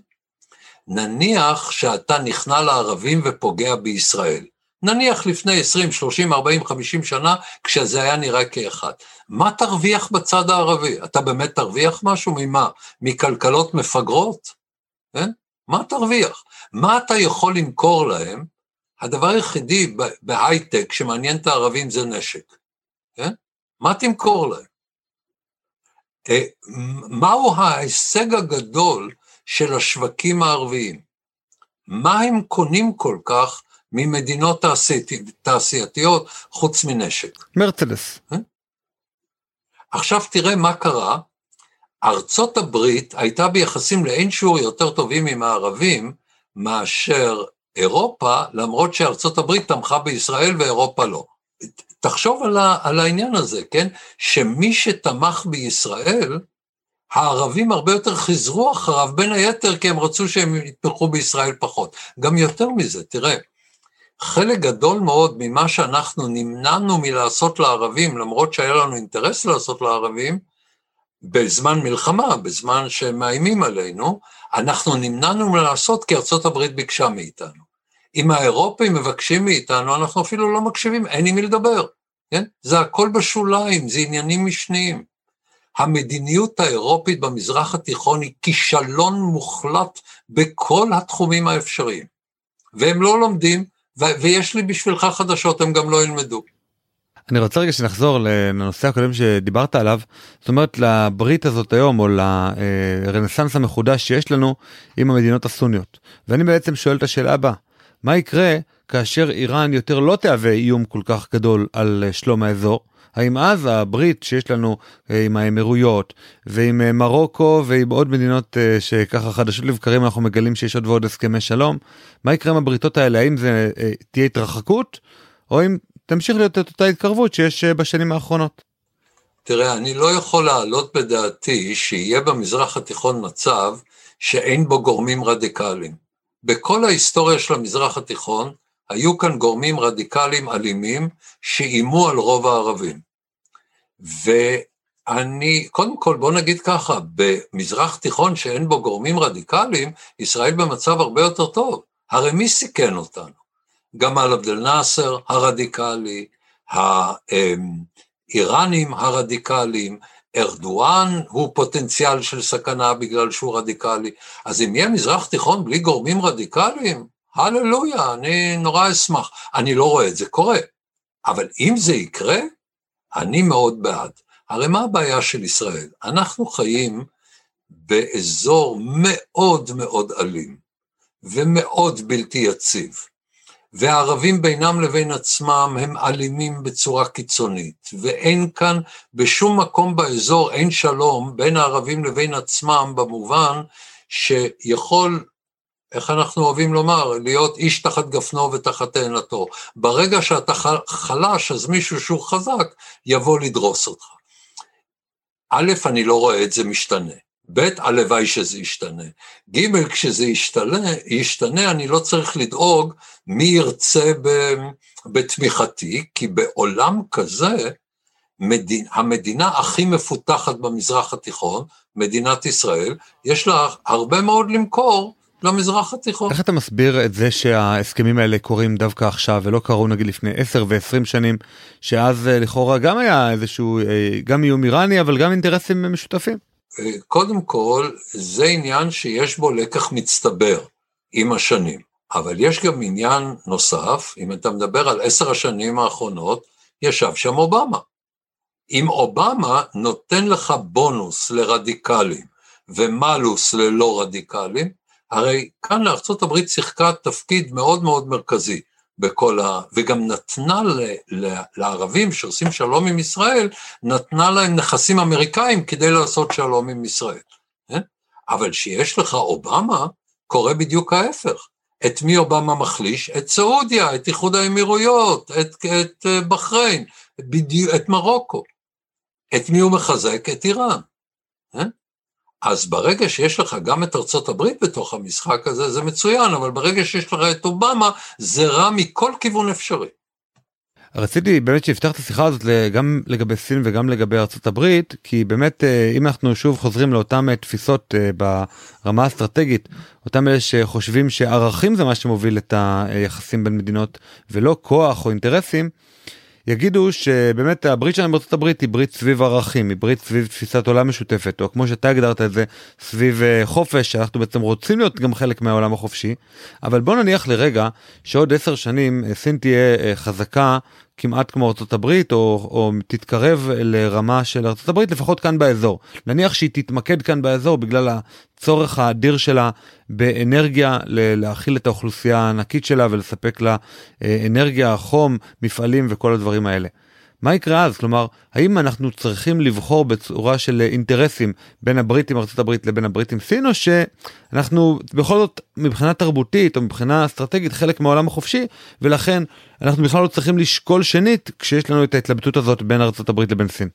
נניח שאתה נכנע לערבים ופוגע בישראל. נניח לפני עשרים, שלושים, ארבעים, חמישים שנה, כשזה היה נראה כאחד. מה תרוויח בצד הערבי? אתה באמת תרוויח משהו? ממה? מכלכלות מפגרות? כן? מה תרוויח? מה אתה יכול למכור להם? הדבר היחידי בהייטק שמעניין את הערבים זה נשק. כן? מה תמכור להם? מהו ההישג הגדול של השווקים הערביים? מה הם קונים כל כך ממדינות תעשייתיות חוץ מנשק? מרצדס. עכשיו תראה מה קרה, ארצות הברית הייתה ביחסים לאין שיעור יותר טובים עם הערבים, מאשר אירופה, למרות שארצות הברית תמכה בישראל ואירופה לא. תחשוב על, ה, על העניין הזה, כן? שמי שתמך בישראל, הערבים הרבה יותר חזרו אחריו, בין היתר כי הם רצו שהם יתמכו בישראל פחות. גם יותר מזה, תראה, חלק גדול מאוד ממה שאנחנו נמנענו מלעשות לערבים, למרות שהיה לנו אינטרס לעשות לערבים, בזמן מלחמה, בזמן שמאיימים עלינו, אנחנו נמנענו מלעשות כי ארצות הברית ביקשה מאיתנו. אם האירופאים מבקשים מאיתנו, אנחנו אפילו לא מקשיבים, אין עם מי לדבר. כן? זה הכל בשוליים, זה עניינים משניים. המדיניות האירופית במזרח התיכון היא כישלון מוחלט בכל התחומים האפשריים. והם לא לומדים, ו- ויש לי בשבילך חדשות, הם גם לא ילמדו. אני רוצה רגע שנחזור לנושא הקודם שדיברת עליו, זאת אומרת לברית הזאת היום, או לרנסנס המחודש שיש לנו עם המדינות הסוניות. ואני בעצם שואל את השאלה הבאה, מה יקרה כאשר איראן יותר לא תהווה איום כל כך גדול על שלום האזור? האם אז הברית שיש לנו עם האמירויות ועם מרוקו ועם עוד מדינות שככה חדשות לבקרים אנחנו מגלים שיש עוד ועוד הסכמי שלום, מה יקרה עם הבריתות האלה? האם זה תהיה התרחקות או אם תמשיך להיות את אותה התקרבות שיש בשנים האחרונות? תראה, אני לא יכול להעלות בדעתי שיהיה במזרח התיכון מצב שאין בו גורמים רדיקליים. בכל ההיסטוריה של המזרח התיכון, היו כאן גורמים רדיקליים אלימים שאימו על רוב הערבים. ואני, קודם כל בוא נגיד ככה, במזרח תיכון שאין בו גורמים רדיקליים, ישראל במצב הרבה יותר טוב. הרי מי סיכן אותנו? גמל עבד אל-נאצר הרדיקלי, האיראנים הרדיקליים, ארדואן הוא פוטנציאל של סכנה בגלל שהוא רדיקלי, אז אם יהיה מזרח תיכון בלי גורמים רדיקליים, הללויה, אני נורא אשמח, אני לא רואה את זה קורה, אבל אם זה יקרה, אני מאוד בעד. הרי מה הבעיה של ישראל? אנחנו חיים באזור מאוד מאוד אלים, ומאוד בלתי יציב, והערבים בינם לבין עצמם הם אלימים בצורה קיצונית, ואין כאן בשום מקום באזור, אין שלום בין הערבים לבין עצמם, במובן שיכול, איך אנחנו אוהבים לומר, להיות איש תחת גפנו ותחת תאנתו. ברגע שאתה חלש, אז מישהו שהוא חזק יבוא לדרוס אותך. א', אני לא רואה את זה משתנה. ב', הלוואי שזה ישתנה. ג', כשזה ישתנה, ישתנה, אני לא צריך לדאוג מי ירצה בתמיכתי, כי בעולם כזה, מדין, המדינה הכי מפותחת במזרח התיכון, מדינת ישראל, יש לה הרבה מאוד למכור למזרח התיכון. איך אתה מסביר את זה שההסכמים האלה קורים דווקא עכשיו, ולא קרו נגיד לפני עשר ועשרים שנים, שאז לכאורה גם היה איזשהו, גם איום איראני, אבל גם אינטרסים משותפים? קודם כל, זה עניין שיש בו לקח מצטבר עם השנים, אבל יש גם עניין נוסף, אם אתה מדבר על עשר השנים האחרונות, ישב שם אובמה. אם אובמה נותן לך בונוס לרדיקלים, ומלוס ללא רדיקלים, הרי כאן לארצות הברית שיחקה תפקיד מאוד מאוד מרכזי, בכל ה... וגם נתנה ל... ל... לערבים שעושים שלום עם ישראל, נתנה להם נכסים אמריקאים כדי לעשות שלום עם ישראל. כן? אבל שיש לך אובמה, קורה בדיוק ההפך. את מי אובמה מחליש? את סעודיה, את איחוד האמירויות, את, את בחריין, בדיוק, את מרוקו. את מי הוא מחזק? את איראן. כן? אז ברגע שיש לך גם את ארצות הברית בתוך המשחק הזה, זה מצוין, אבל ברגע שיש לך את אובמה, זה רע מכל כיוון אפשרי. רציתי באמת שיפתח את השיחה הזאת גם לגבי סין וגם לגבי ארצות הברית, כי באמת אם אנחנו שוב חוזרים לאותן תפיסות ברמה האסטרטגית, אותם אלה שחושבים שערכים זה מה שמוביל את היחסים בין מדינות, ולא כוח או אינטרסים, יגידו שבאמת הברית שלנו בארצות הברית היא ברית סביב ערכים, היא ברית סביב תפיסת עולם משותפת, או כמו שאתה הגדרת את זה, סביב חופש, שאנחנו בעצם רוצים להיות גם חלק מהעולם החופשי, אבל בוא נניח לרגע שעוד עשר שנים סין תהיה חזקה כמעט כמו ארצות הברית, או, או תתקרב לרמה של ארצות הברית, לפחות כאן באזור. נניח שהיא תתמקד כאן באזור בגלל הצורך האדיר שלה באנרגיה, להכיל את האוכלוסייה הענקית שלה ולספק לה אנרגיה, חום, מפעלים וכל הדברים האלה. מה יקרה אז? כלומר, האם אנחנו צריכים לבחור בצורה של אינטרסים בין הבריטים ארצות הברית לבין הבריטים סין, או שאנחנו בכל זאת מבחינה תרבותית או מבחינה אסטרטגית חלק מהעולם החופשי, ולכן אנחנו בכלל לא צריכים לשקול שנית כשיש לנו את ההתלבטות הזאת בין ארצות הברית לבין סין?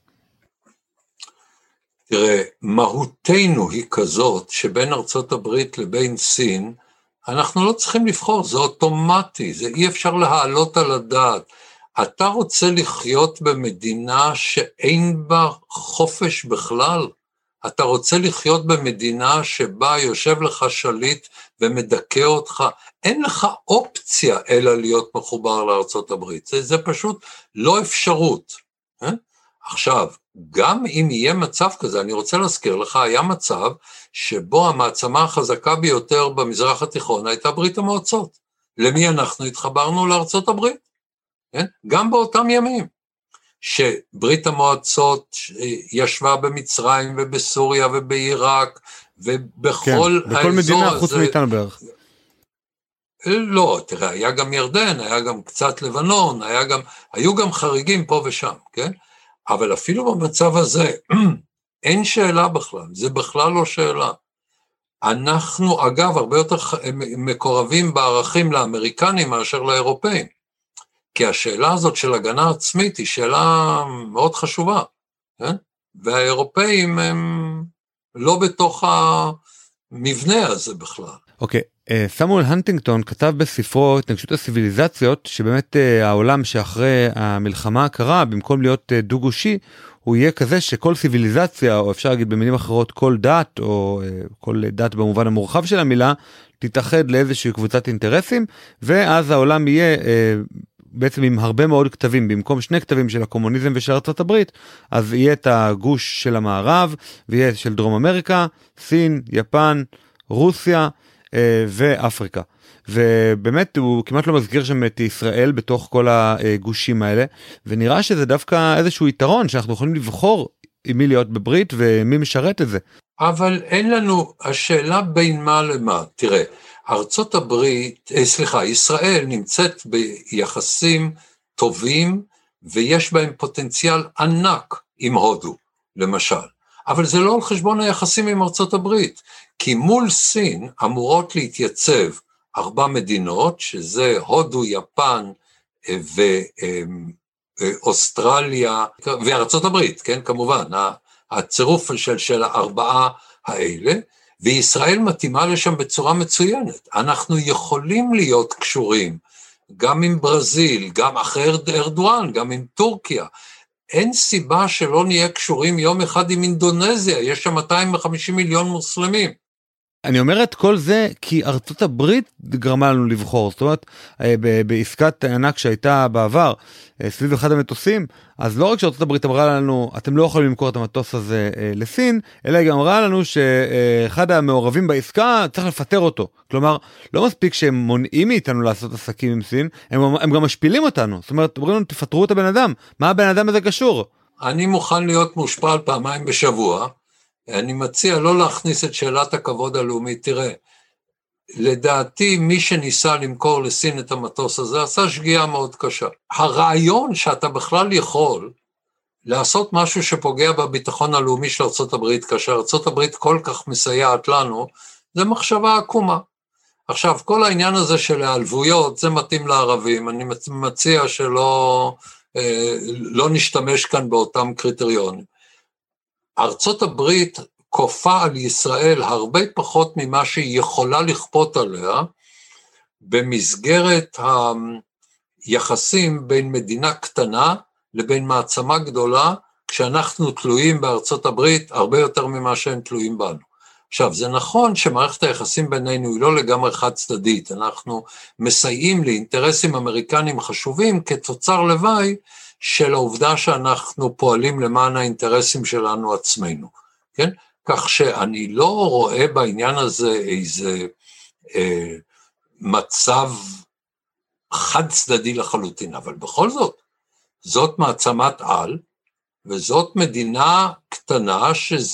תראה, מהותנו היא כזאת שבין ארצות הברית לבין סין, אנחנו לא צריכים לבחור, זה אוטומטי, זה אי אפשר להעלות על הדעת. אתה רוצה לחיות במדינה שאין בה חופש בכלל? אתה רוצה לחיות במדינה שבה יושב לך שליט ומדכא אותך? אין לך אופציה אלא להיות מחובר לארצות הברית. זה, זה פשוט לא אפשרות. אה? עכשיו, גם אם יהיה מצב כזה, אני רוצה להזכיר לך, היה מצב שבו המעצמה החזקה ביותר במזרח התיכון הייתה ברית המועצות. למי אנחנו התחברנו? לארצות הברית. כן? גם באותם ימים, שברית המועצות ישבה במצרים ובסוריה ובעיראק, ובכל כן, בכל מדינה חוץ מאיתנו בערך. לא, תראה, היה גם ירדן, היה גם קצת לבנון, היה גם, היו גם חריגים פה ושם, כן? אבל אפילו במצב הזה, אין שאלה בכלל, זה בכלל לא שאלה. אנחנו, אגב, הרבה יותר מקורבים בערכים לאמריקנים מאשר לאירופאים, כי השאלה הזאת של הגנה עצמית היא שאלה מאוד חשובה, כן? והאירופאים הם לא בתוך המבנה הזה בכלל. אוקיי, סמואל הנטינגטון כתב בספרו התנגשות הסיביליזציות, שבאמת העולם שאחרי המלחמה הקרה, במקום להיות דו-גושי, הוא יהיה כזה שכל סיביליזציה, או אפשר להגיד במילים אחרות, כל דת, או כל דת במובן המורחב של המילה, תתאחד לאיזושהי קבוצת אינטרסים, ואז העולם יהיה בעצם עם הרבה מאוד כתבים, במקום שני כתבים של הקומוניזם ושל ארצות הברית, אז יהיה את הגוש של המערב, ויהיה של דרום אמריקה, סין, יפן, רוסיה אה, ואפריקה. ובאמת הוא כמעט לא מזכיר שם את ישראל בתוך כל הגושים האלה, ונראה שזה דווקא איזשהו יתרון, שאנחנו יכולים לבחור עם מי להיות בברית ומי משרת את זה. אבל אין לנו, השאלה בין מה למה, תראה, ארצות הברית, סליחה, ישראל נמצאת ביחסים טובים, ויש בהם פוטנציאל ענק עם הודו, למשל. אבל זה לא על חשבון היחסים עם ארצות הברית, כי מול סין אמורות להתייצב ארבע מדינות, שזה הודו, יפן ואוסטרליה, וארצות הברית, כן, כמובן, הצירוף של, של הארבעה האלה, וישראל מתאימה לשם בצורה מצוינת. אנחנו יכולים להיות קשורים, גם עם ברזיל, גם אחרי ארדואן, גם עם טורקיה. אין סיבה שלא נהיה קשורים יום אחד עם אינדונזיה, יש שם מאתיים וחמישים מיליון מוסלמים. אני אומר את כל זה כי ארצות הברית גרמה לנו לבחור, זאת אומרת, בעסקת ענק שהייתה בעבר, סביב אחד המטוסים, אז לא רק שארצות הברית אמרה לנו, אתם לא יכולים למכור את המטוס הזה לסין, אלא היא גם אמרה לנו שאחד המעורבים בעסקה צריך לפטר אותו. כלומר, לא מספיק שהם מונעים מאיתנו לעשות עסקים עם סין, הם, הם גם משפילים אותנו. זאת אומרת, אומרים לנו, תפטרו את הבן אדם. מה הבן אדם הזה קשור? אני מוכן להיות מושפל פעמיים בשבוע, אני מציע לא להכניס את שאלת הכבוד הלאומי. תראה, לדעתי מי שניסה למכור לסין את המטוס הזה עשה שגיאה מאוד קשה. הרעיון שאתה בכלל יכול לעשות משהו שפוגע בביטחון הלאומי של ארצות הברית, כאשר ארצות הברית כל כך מסייעת לנו, זה מחשבה עקומה. עכשיו, כל העניין הזה של העלבויות, זה מתאים לערבים, אני מציע שלא לא נשתמש כאן באותם קריטריונים. ארצות הברית כופה על ישראל הרבה פחות ממה שהיא יכולה לכפות עליה, במסגרת היחסים בין מדינה קטנה לבין מעצמה גדולה, כשאנחנו תלויים בארצות הברית הרבה יותר ממה שהם תלויים בנו. עכשיו, זה נכון שמערכת היחסים בינינו היא לא לגמרי חד צדדית, אנחנו מסייעים לאינטרסים אמריקנים חשובים כתוצר לוואי, של העובדה שאנחנו פועלים למען האינטרסים שלנו עצמנו, כן? כך שאני לא רואה בעניין הזה איזה אה, מצב חד צדדי לחלוטין, אבל בכל זאת, זאת מעצמת על, וזאת מדינה קטנה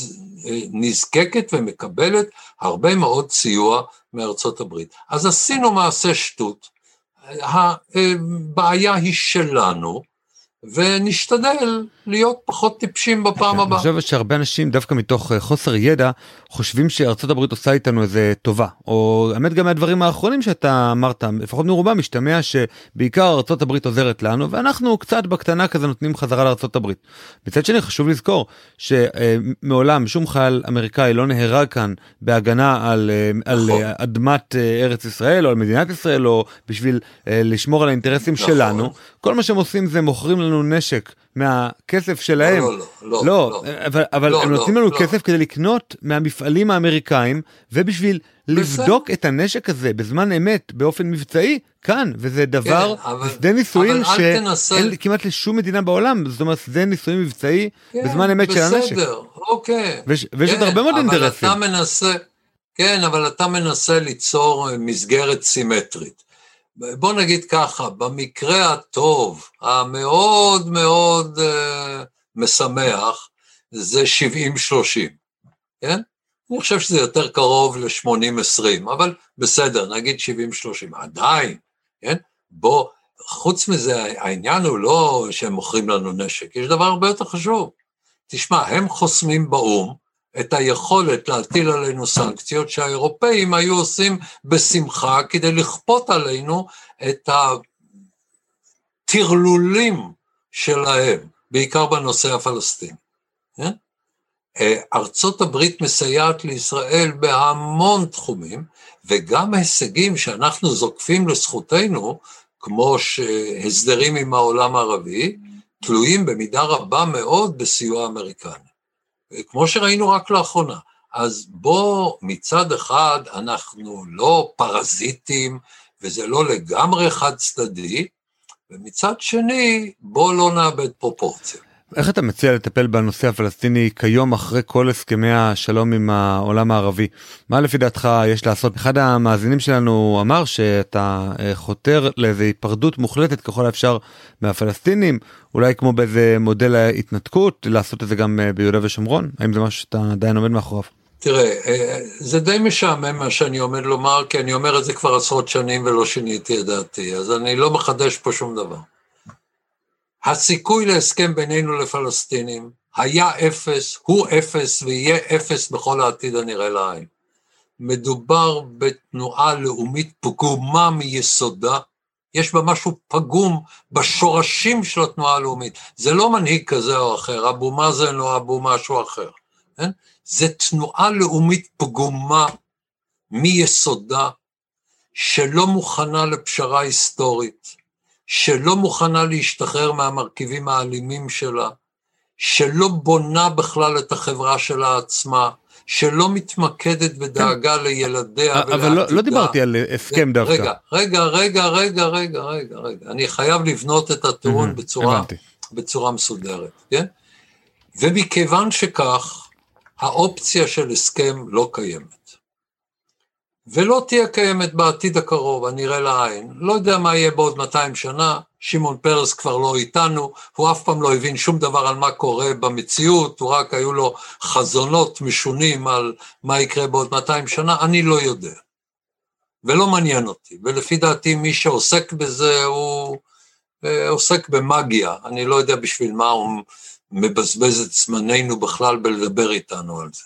שנזקקת ומקבלת הרבה מאוד סיוע מארצות הברית. אז עשינו מעשה שטות, הבעיה היא שלנו, ונשתדל להיות פחות טיפשים בפעם הבאה. אני חושב שהרבה אנשים דווקא מתוך חוסר ידע חושבים שארצות הברית עושה איתנו איזה טובה, או האמת גם מהדברים האחרונים שאתה אמרת, לפחות מרובם משתמע שבעיקר ארצות הברית עוזרת לנו, ואנחנו קצת בקטנה כזה נותנים חזרה לארצות הברית. בצד שני חשוב לזכור שמעולם שום חייל אמריקאי לא נהרג כאן בהגנה על, על אדמת ארץ ישראל או על מדינת ישראל, או בשביל לשמור על האינטרסים שלנו. כל מה שהם עושים זה מוכרים לנו נשק מהכסף שלהם. לא, לא, לא. לא, אבל, אבל הם נותנים לנו כסף כדי לקנות מהמפעלים האמריקאים, ובשביל לבדוק את הנשק הזה בזמן אמת, באופן מבצעי, כאן, וזה דבר, זה ניסויים שאין כמעט לשום מדינה בעולם, זאת אומרת, זה ניסויים מבצעי בזמן אמת של הנשק. בסדר, אוקיי. ויש עוד הרבה מאוד אינטרסים. אבל אתה מנסה, כן, אבל אתה מנסה ליצור מסגרת סימטרית. בוא נגיד ככה, במקרה הטוב, המאוד מאוד uh, משמח, זה שבעים שלושים, כן? אני חושב שזה יותר קרוב ל-שמונים עשרים, אבל בסדר, נגיד שבעים שלושים, עדיין, כן? בוא, חוץ מזה, העניין הוא לא שהם מוכרים לנו נשק, יש דבר הרבה יותר חשוב. תשמע, הם חוסמים באום, את היכולת להטיל עלינו סנקציות שהאירופאים היו עושים בשמחה כדי לכפות עלינו את התרלולים שלהם, בעיקר בנושא הפלסטיני. ארצות הברית מסייעת לישראל בהמון תחומים, וגם הישגים שאנחנו זוקפים לזכותנו, כמו שהסדרים עם העולם הערבי, תלויים במידה רבה מאוד בסיוע אמריקני. כמו שראינו רק לאחרונה. אז בוא מצד אחד אנחנו לא פרזיטים, וזה לא לגמרי חד צדדי, ומצד שני בוא לא נאבד פרופורציה. איך אתה מציע לטפל בנושא הפלסטיני כיום אחרי כל הסכמי השלום עם העולם הערבי? מה לפי דעתך יש לעשות? אחד המאזינים שלנו אמר שאתה חותר לאיזו היפרדות מוחלטת ככל האפשר מהפלסטינים, אולי כמו באיזה מודל ההתנתקות, לעשות את זה גם ביהודה ושומרון? האם זה משהו שאתה עדיין עומד מאחוריו? תראה, זה די משעמם מה שאני עומד לומר, כי אני אומר את זה כבר עשרות שנים ולא שיניתי את דעתי, אז אני לא מחדש פה שום דבר. הסיכוי להסכם בינינו לפלסטינים היה אפס, הוא אפס ויהיה אפס בכל העתיד הנראה לעין. מדובר בתנועה לאומית פגומה מיסודה, יש בה משהו פגום בשורשים של התנועה הלאומית, זה לא מנהיג כזה או אחר, אבו מאזן או אבו משהו אחר, כן? זה תנועה לאומית פגומה מיסודה, שלא מוכנה לפשרה היסטורית, שלא מוכנה להשתחרר מהמרכיבים האלימים שלה, שלא בונה בכלל את החברה שלה עצמה, שלא מתמקדת בדאגה לילדיה ולעתידה. אבל לא, לא דיברתי על הסכם דווקא. רגע, רגע, רגע, רגע, רגע, רגע, רגע. אני חייב לבנות את הטיעון בצורה, בצורה מסודרת, כן? ומכיוון שכך, האופציה של הסכם לא קיימת. ולא תהיה קיימת בעתיד הקרוב, הנראה לעין. לא יודע מה יהיה בעוד מאתיים שנה, שמעון פרס כבר לא איתנו, הוא אף פעם לא הבין שום דבר על מה קורה במציאות, הוא רק היו לו חזונות משונים על מה יקרה בעוד מאתיים שנה, אני לא יודע. ולא מעניין אותי, ולפי דעתי מי שעוסק בזה הוא עוסק במאגיה, אני לא יודע בשביל מה הוא מבזבז את זמננו בכלל בלדבר איתנו על זה.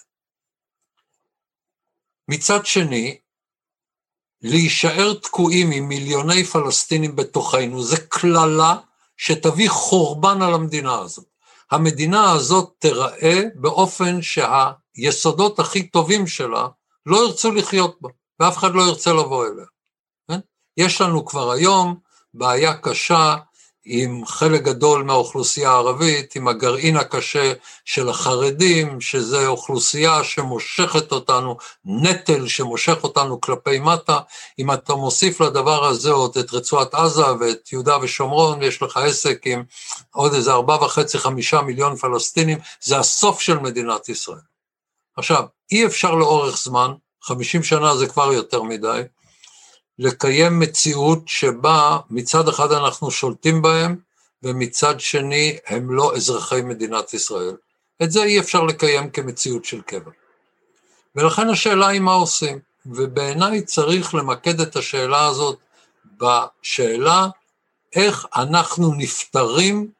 מצד שני, להישאר תקועים עם מיליוני פלסטינים בתוכנו, זה כללה שתביא חורבן על המדינה הזאת. המדינה הזאת תראה באופן שהיסודות הכי טובים שלה לא ירצו לחיות בה, ואף אחד לא ירצה לבוא אליה. כן? יש לנו כבר היום בעיה קשה עם חלק גדול מהאוכלוסייה הערבית, עם הגרעין הקשה של החרדים, שזה אוכלוסייה שמושכת אותנו, נטל שמושך אותנו כלפי מטה. אם אתה מוסיף לדבר הזה עוד את רצועת עזה ואת יהודה ושומרון, יש לך עסק עם עוד איזה ארבע וחצי, חמישה מיליון פלסטינים, זה הסוף של מדינת ישראל. עכשיו, אי אפשר לאורך זמן, חמישים שנה זה כבר יותר מדי, לקיים מציאות שבה מצד אחד אנחנו שולטים בהם, ומצד שני הם לא אזרחי מדינת ישראל. את זה אי אפשר לקיים כמציאות של קבע. ולכן השאלה היא מה עושים, ובעיניי צריך למקד את השאלה הזאת בשאלה איך אנחנו נפטרים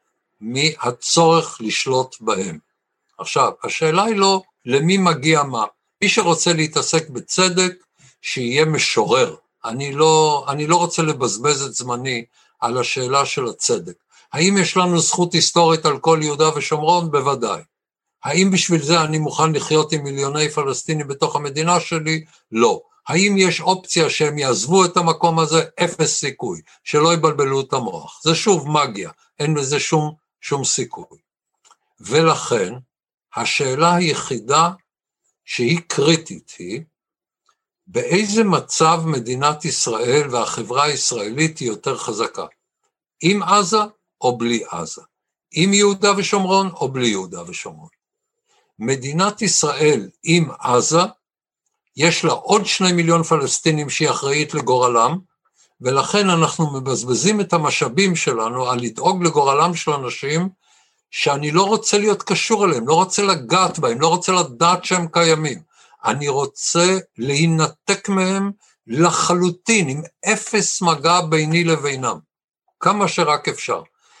מהצורך לשלוט בהם. עכשיו, השאלה היא לא למי מגיע מה. מי שרוצה להתעסק בצדק, שיהיה משורר. אני לא, אני לא רוצה לבזבז את זמני על השאלה של הצדק. האם יש לנו זכות היסטורית על כל יהודה ושומרון? בוודאי. האם בשביל זה אני מוכן לחיות עם מיליוני פלסטינים בתוך המדינה שלי? לא. האם יש אופציה שהם יעזבו את המקום הזה? אפס סיכוי. שלא יבלבלו את המוח. זה שוב מגיה. אין בזה שום, שום סיכוי. ולכן, השאלה היחידה שהיא קריטית היא, באיזה מצב מדינת ישראל והחברה הישראלית היא יותר חזקה? עם עזה או בלי עזה? עם יהודה ושומרון או בלי יהודה ושומרון? מדינת ישראל עם עזה, יש לה עוד שני מיליון פלסטינים שהיא אחראית לגורלם, ולכן אנחנו מבזבזים את המשאבים שלנו על לדאוג לגורלם של אנשים, שאני לא רוצה להיות קשור אליהם, לא רוצה לגעת בהם, לא רוצה לדעת שהם קיימים. אני רוצה להינתק מהם לחלוטין, עם אפס מגע ביני לבינם, כמה שרק אפשר.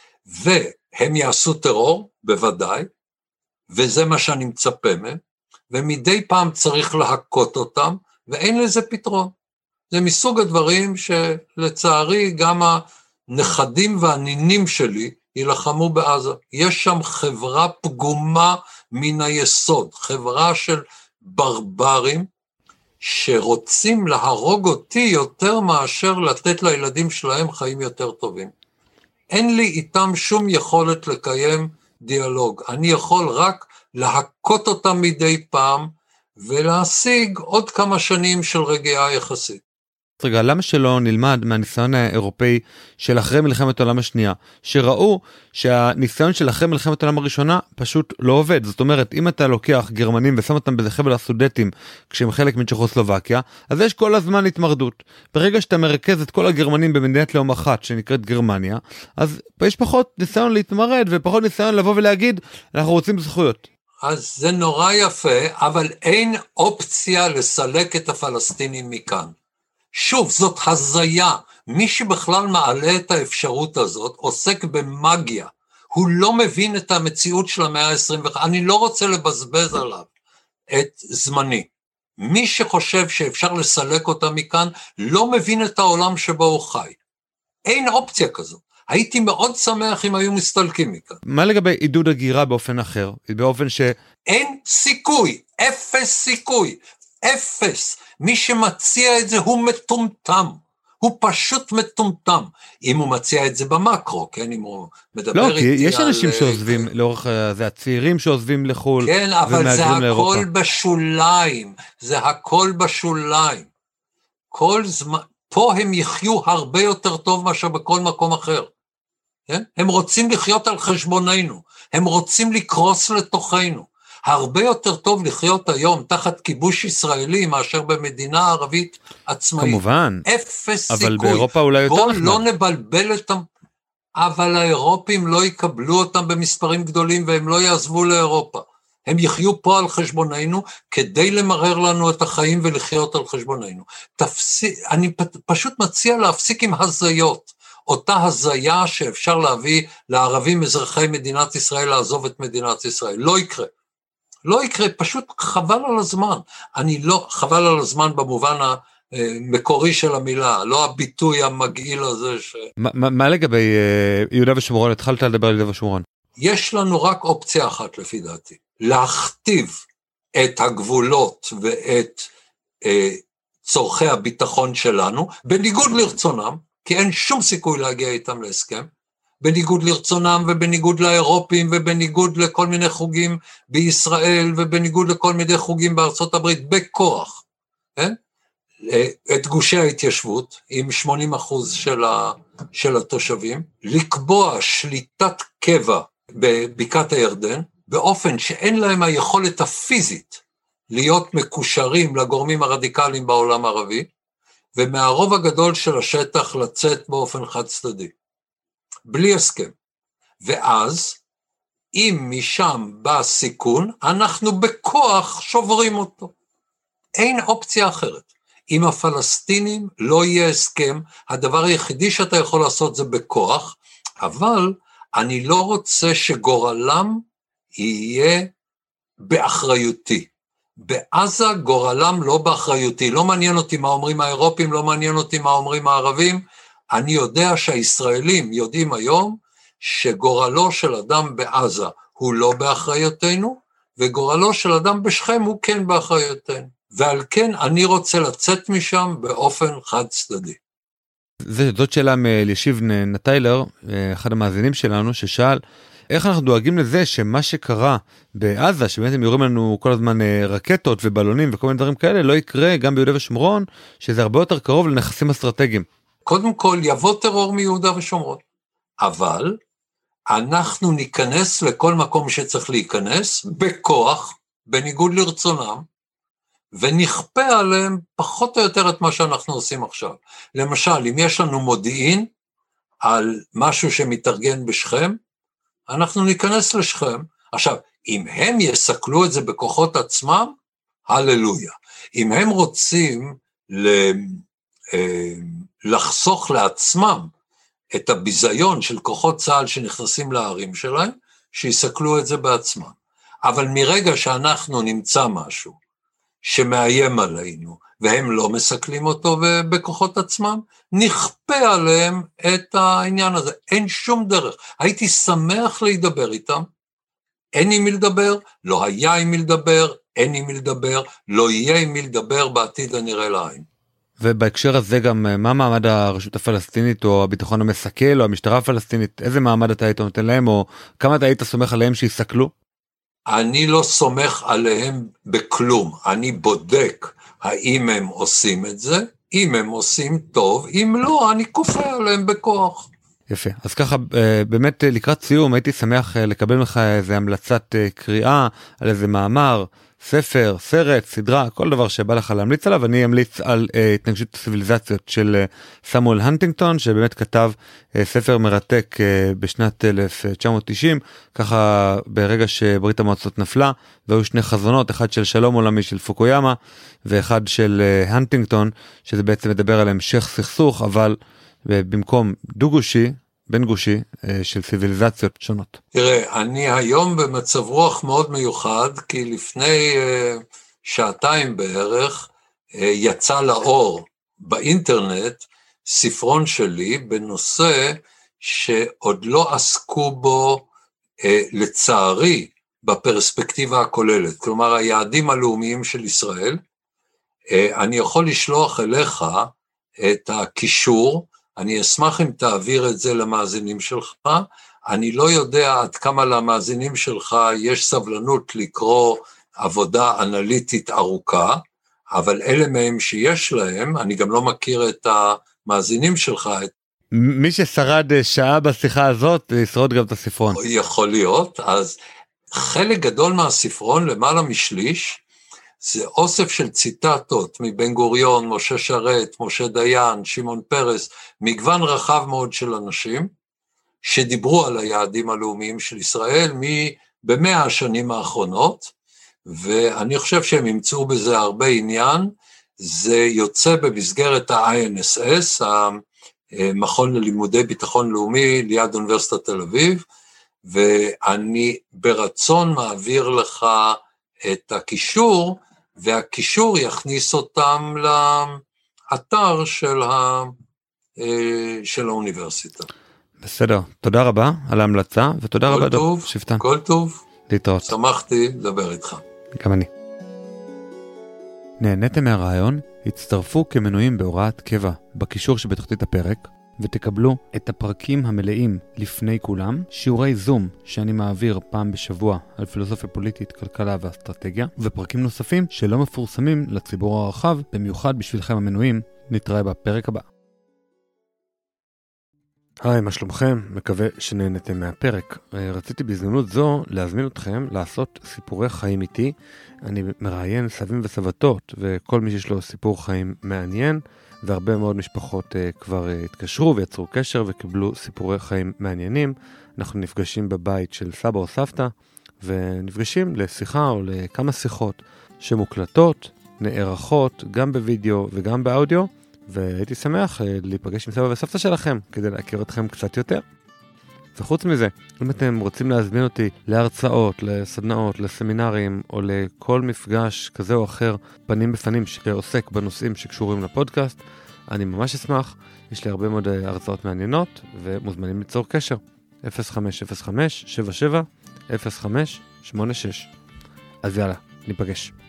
והם יעשו טרור, בוודאי, וזה מה שאני מצפה מהם, ומדי פעם צריך להכות אותם, ואין לזה פתרון. זה מסוג הדברים שלצערי גם הנכדים והנינים שלי ילחמו בעזה. יש שם חברה פגומה מן היסוד, חברה של ברברים, שרוצים להרוג אותי יותר מאשר לתת לילדים שלהם חיים יותר טובים. אין לי איתם שום יכולת לקיים דיאלוג, אני יכול רק להכות אותם מדי פעם, ולהשיג עוד כמה שנים של רגיעה יחסית. רגע, למה שלא נלמד מהניסיון האירופאי של אחרי מלחמת העולם השנייה, שראו שהניסיון של אחרי מלחמת העולם הראשונה פשוט לא עובד? זאת אומרת, אם אתה לוקח גרמנים ושם אותם באיזה חבל הסודטים כשהם חלק מצ'כוסלובקיה, אז יש כל הזמן התמרדות. ברגע שאתה מרכז את כל הגרמנים במדינת לאום אחת שנקראת גרמניה, אז יש פחות ניסיון להתמרד ופחות ניסיון לבוא ולהגיד, אנחנו רוצים זכויות. אז זה נורא יפה, אבל אין אופציה לסלק את הפלסטינים מכאן. שוב, זאת הזיה. מי שבכלל מעלה את האפשרות הזאת עוסק במגיה. הוא לא מבין את המציאות של המאה ה-עשרים ואחת. אני לא רוצה לבזבז עליו את זמני. מי שחושב שאפשר לסלק אותם מכאן, לא מבין את העולם שבו הוא חי. אין אופציה כזאת. הייתי מאוד שמח אם היו מסתלקים מכאן. מה לגבי עידוד הגירה באופן אחר? באופן ש... אין סיכוי, אפס סיכוי, אפס. מי שמציע את זה הוא מטומטם, הוא פשוט מטומטם. אם הוא מציע את זה במקרו, כן, אם הוא מדבר לא, איתי על... לא, כי יש אנשים שעוזבים לאורך, זה הצעירים שעוזבים לחול. כן, אבל זה הכל בשוליים, זה הכל בשוליים. כל זמן, פה הם יחיו הרבה יותר טוב מאשר בכל מקום אחר. כן? הם רוצים לחיות על חשבוננו, הם רוצים לקרוס לתוכנו. הרבה יותר טוב לחיות היום תחת כיבוש ישראלי מאשר במדינה ערבית עצמאית. כמובן. אפס אבל סיכוי. אבל באירופה אולי יותר בוא נחמד. לא נבלבל אותם, אבל האירופים לא יקבלו אותם במספרים גדולים והם לא יעזבו לאירופה. הם יחיו פה על חשבוננו כדי למרר לנו את החיים ולחיות על חשבוננו. תפסיק, אני פשוט מציע להפסיק עם הזיות. אותה הזיה שאפשר להביא לערבים אזרחי מדינת ישראל לעזוב את מדינת ישראל. לא יקרה. לא יקרה, פשוט חבל על הזמן. אני לא, חבל על הזמן במובן המקורי של המילה, לא הביטוי המגעיל הזה ש... מה, מה, מה לגבי uh, יהודה ושומרון? התחלת לדבר על יהודה ושומרון. יש לנו רק אופציה אחת לפי דעתי, להכתיב את הגבולות ואת uh, צורכי הביטחון שלנו, בניגוד לרצונם, כי אין שום סיכוי להגיע איתם להסכם, בניגוד לרצונם ובניגוד לאירופים ובניגוד לכל מיני חוגים בישראל ובניגוד לכל מיני חוגים בארצות הברית, בכוח, כן? את גושי ההתיישבות עם שמונים אחוז של, ה, של התושבים, לקבוע שליטת קבע בבקעת הירדן, באופן שאין להם היכולת הפיזית להיות מקושרים לגורמים הרדיקליים בעולם הערבי, ומהרוב הגדול של השטח לצאת באופן חד צדדי. בלי הסכם. ואז, אם משם בא סיכון, אנחנו בכוח שוברים אותו. אין אופציה אחרת. אם הפלסטינים לא יהיה הסכם, הדבר היחידי שאתה יכול לעשות זה בכוח, אבל אני לא רוצה שגורלם יהיה באחריותי. בעזה גורלם לא באחריותי, לא מעניין אותי מה אומרים האירופים, לא מעניין אותי מה אומרים הערבים, אני יודע שהישראלים יודעים היום שגורלו של אדם בעזה הוא לא באחריותנו, וגורלו של אדם בשכם הוא כן באחריותנו, ועל כן אני רוצה לצאת משם באופן חד צדדי. זאת שאלה מאלישיב נטיילר, אחד המאזינים שלנו, ששאל, איך אנחנו דואגים לזה שמה שקרה בעזה, שבעצם יורים לנו כל הזמן רקטות ובלונים וכל מיני דברים כאלה, לא יקרה גם ביהודה ושומרון, שזה הרבה יותר קרוב לנכסים אסטרטגיים. קודם כל, יבוא טרור מיהודה ושומרון, אבל אנחנו ניכנס לכל מקום שצריך להיכנס, בכוח, בניגוד לרצונם, ונכפה עליהם פחות או יותר את מה שאנחנו עושים עכשיו. למשל, אם יש לנו מודיעין על משהו שמתארגן בשכם, אנחנו ניכנס לשכם. עכשיו, אם הם יסכלו את זה בכוחות עצמם, הללויה. אם הם רוצים לחסוך לעצמם את הביזיון של כוחות צה"ל שנכנסים לערים שלהם, שיסכלו את זה בעצמם. אבל מרגע שאנחנו נמצא משהו שמאיים עלינו, והם לא מסכלים אותו בכוחות עצמם, נכפה עליהם את העניין הזה. אין שום דרך. הייתי שמח להידבר איתם, אין עם מי לדבר, לא היה עם מי לדבר, אין עם מי לדבר, לא יהיה עם מי לדבר בעתיד הנראה לעין. ובהקשר הזה גם, מה מעמד הרשות הפלסטינית, או הביטחון המסכל, או המשטרה הפלסטינית, איזה מעמד אתה היית נותן להם, או כמה אתה היית סומך עליהם שיסכלו? אני לא סומך עליהם בכלום, אני בודק האם הם עושים את זה, אם הם עושים טוב, אם לא, אני כופה עליהם בכוח. יפה, אז ככה באמת לקראת סיום הייתי שמח לקבל לך איזה המלצת קריאה על איזה מאמר, ספר, סרט, סדרה, כל דבר שבא לך להמליץ עליו. אני אמליץ על uh, התנגשות הציביליזציות של uh, סמואל הנטינגטון, שבאמת כתב uh, ספר מרתק uh, בשנת אלף תשע מאות תשעים, ככה ברגע שברית המועצות נפלה, והיו שני חזונות, אחד של שלום עולמי של פוקויאמה, ואחד של uh, הנטינגטון, שזה בעצם מדבר על המשך סכסוך, אבל uh, במקום דו-גושי, בין גושי, של ציביליזציות שונות. תראה, אני היום במצב רוח מאוד מיוחד, כי לפני שעתיים בערך יצא לאור באינטרנט ספרון שלי בנושא שעוד לא עסקו בו לצערי בפרספקטיבה הכוללת, כלומר היעדים הלאומיים של ישראל. אני יכול לשלוח אליך את הקישור, אני אשמח אם תעביר את זה למאזינים שלך, אני לא יודע עד כמה למאזינים שלך יש סבלנות לקרוא עבודה אנליטית ארוכה, אבל אלה מהם שיש להם, אני גם לא מכיר את המאזינים שלך. מי ששרד שעה בשיחה הזאת, ישרוד גם את הספרון. יכול להיות, אז חלק גדול מהספרון, למעלה משליש, זה אוסף של ציטטות מבן גוריון, משה שרת, משה דיין, שמעון פרס, מגוון רחב מאוד של אנשים, שדיברו על היעדים הלאומיים של ישראל, במאה השנים האחרונות, ואני חושב שהם ימצאו בזה הרבה עניין. זה יוצא במסגרת ה-איי אן אס אס, המכון ללימודי ביטחון לאומי, ליד אוניברסיטת תל אביב, ואני ברצון מעביר לך את הקישור, והקישור יכניס אותם לאתר של, ה... של האוניברסיטה. בסדר, תודה רבה על ההמלצה, ותודה רבה דוקטור שפטן. כל טוב, להתראות. שמחתי לדבר איתך. גם אני. נהניתם מהרעיון? הצטרפו כמנויים בהוראת קבע בקישור שבתחתית הפרק, ותקבלו את הפרקים המלאים לפני כולם, שיעורי זום שאני מעביר פעם בשבוע על פילוסופיה פוליטית, כלכלה ואסטרטגיה, ופרקים נוספים שלא מפורסמים לציבור הרחב, במיוחד בשבילכם המנויים. נתראה בפרק הבא. היי, מה שלומכם? מקווה שנהנתם מהפרק. רציתי בהזדמנות זו להזמין אתכם לעשות סיפורי חיים איתי. אני מראיין סבים וסבתות, וכל מי שיש לו סיפור חיים מעניין, והרבה מאוד משפחות uh, כבר uh, התקשרו ויצרו קשר וקיבלו סיפורי חיים מעניינים. אנחנו נפגשים בבית של סבא או סבתא, ונפגשים לשיחה או לכמה שיחות שמוקלטות, נערכות, גם בווידאו וגם באודיו, והייתי שמח uh, להיפגש עם סבא וסבתא שלכם, כדי להכיר אתכם קצת יותר. וחוץ מזה, אם אתם רוצים להזמין אותי להרצאות, לסדנאות, לסמינרים, או לכל מפגש כזה או אחר, פנים בפנים שעוסק בנושאים שקשורים לפודקאסט, אני ממש אשמח. יש לי הרבה מאוד הרצאות מעניינות, ומוזמנים ליצור קשר. אפס חמש אפס חמש שבע שבע אפס חמש שמונה שש. אז יאללה, ניפגש.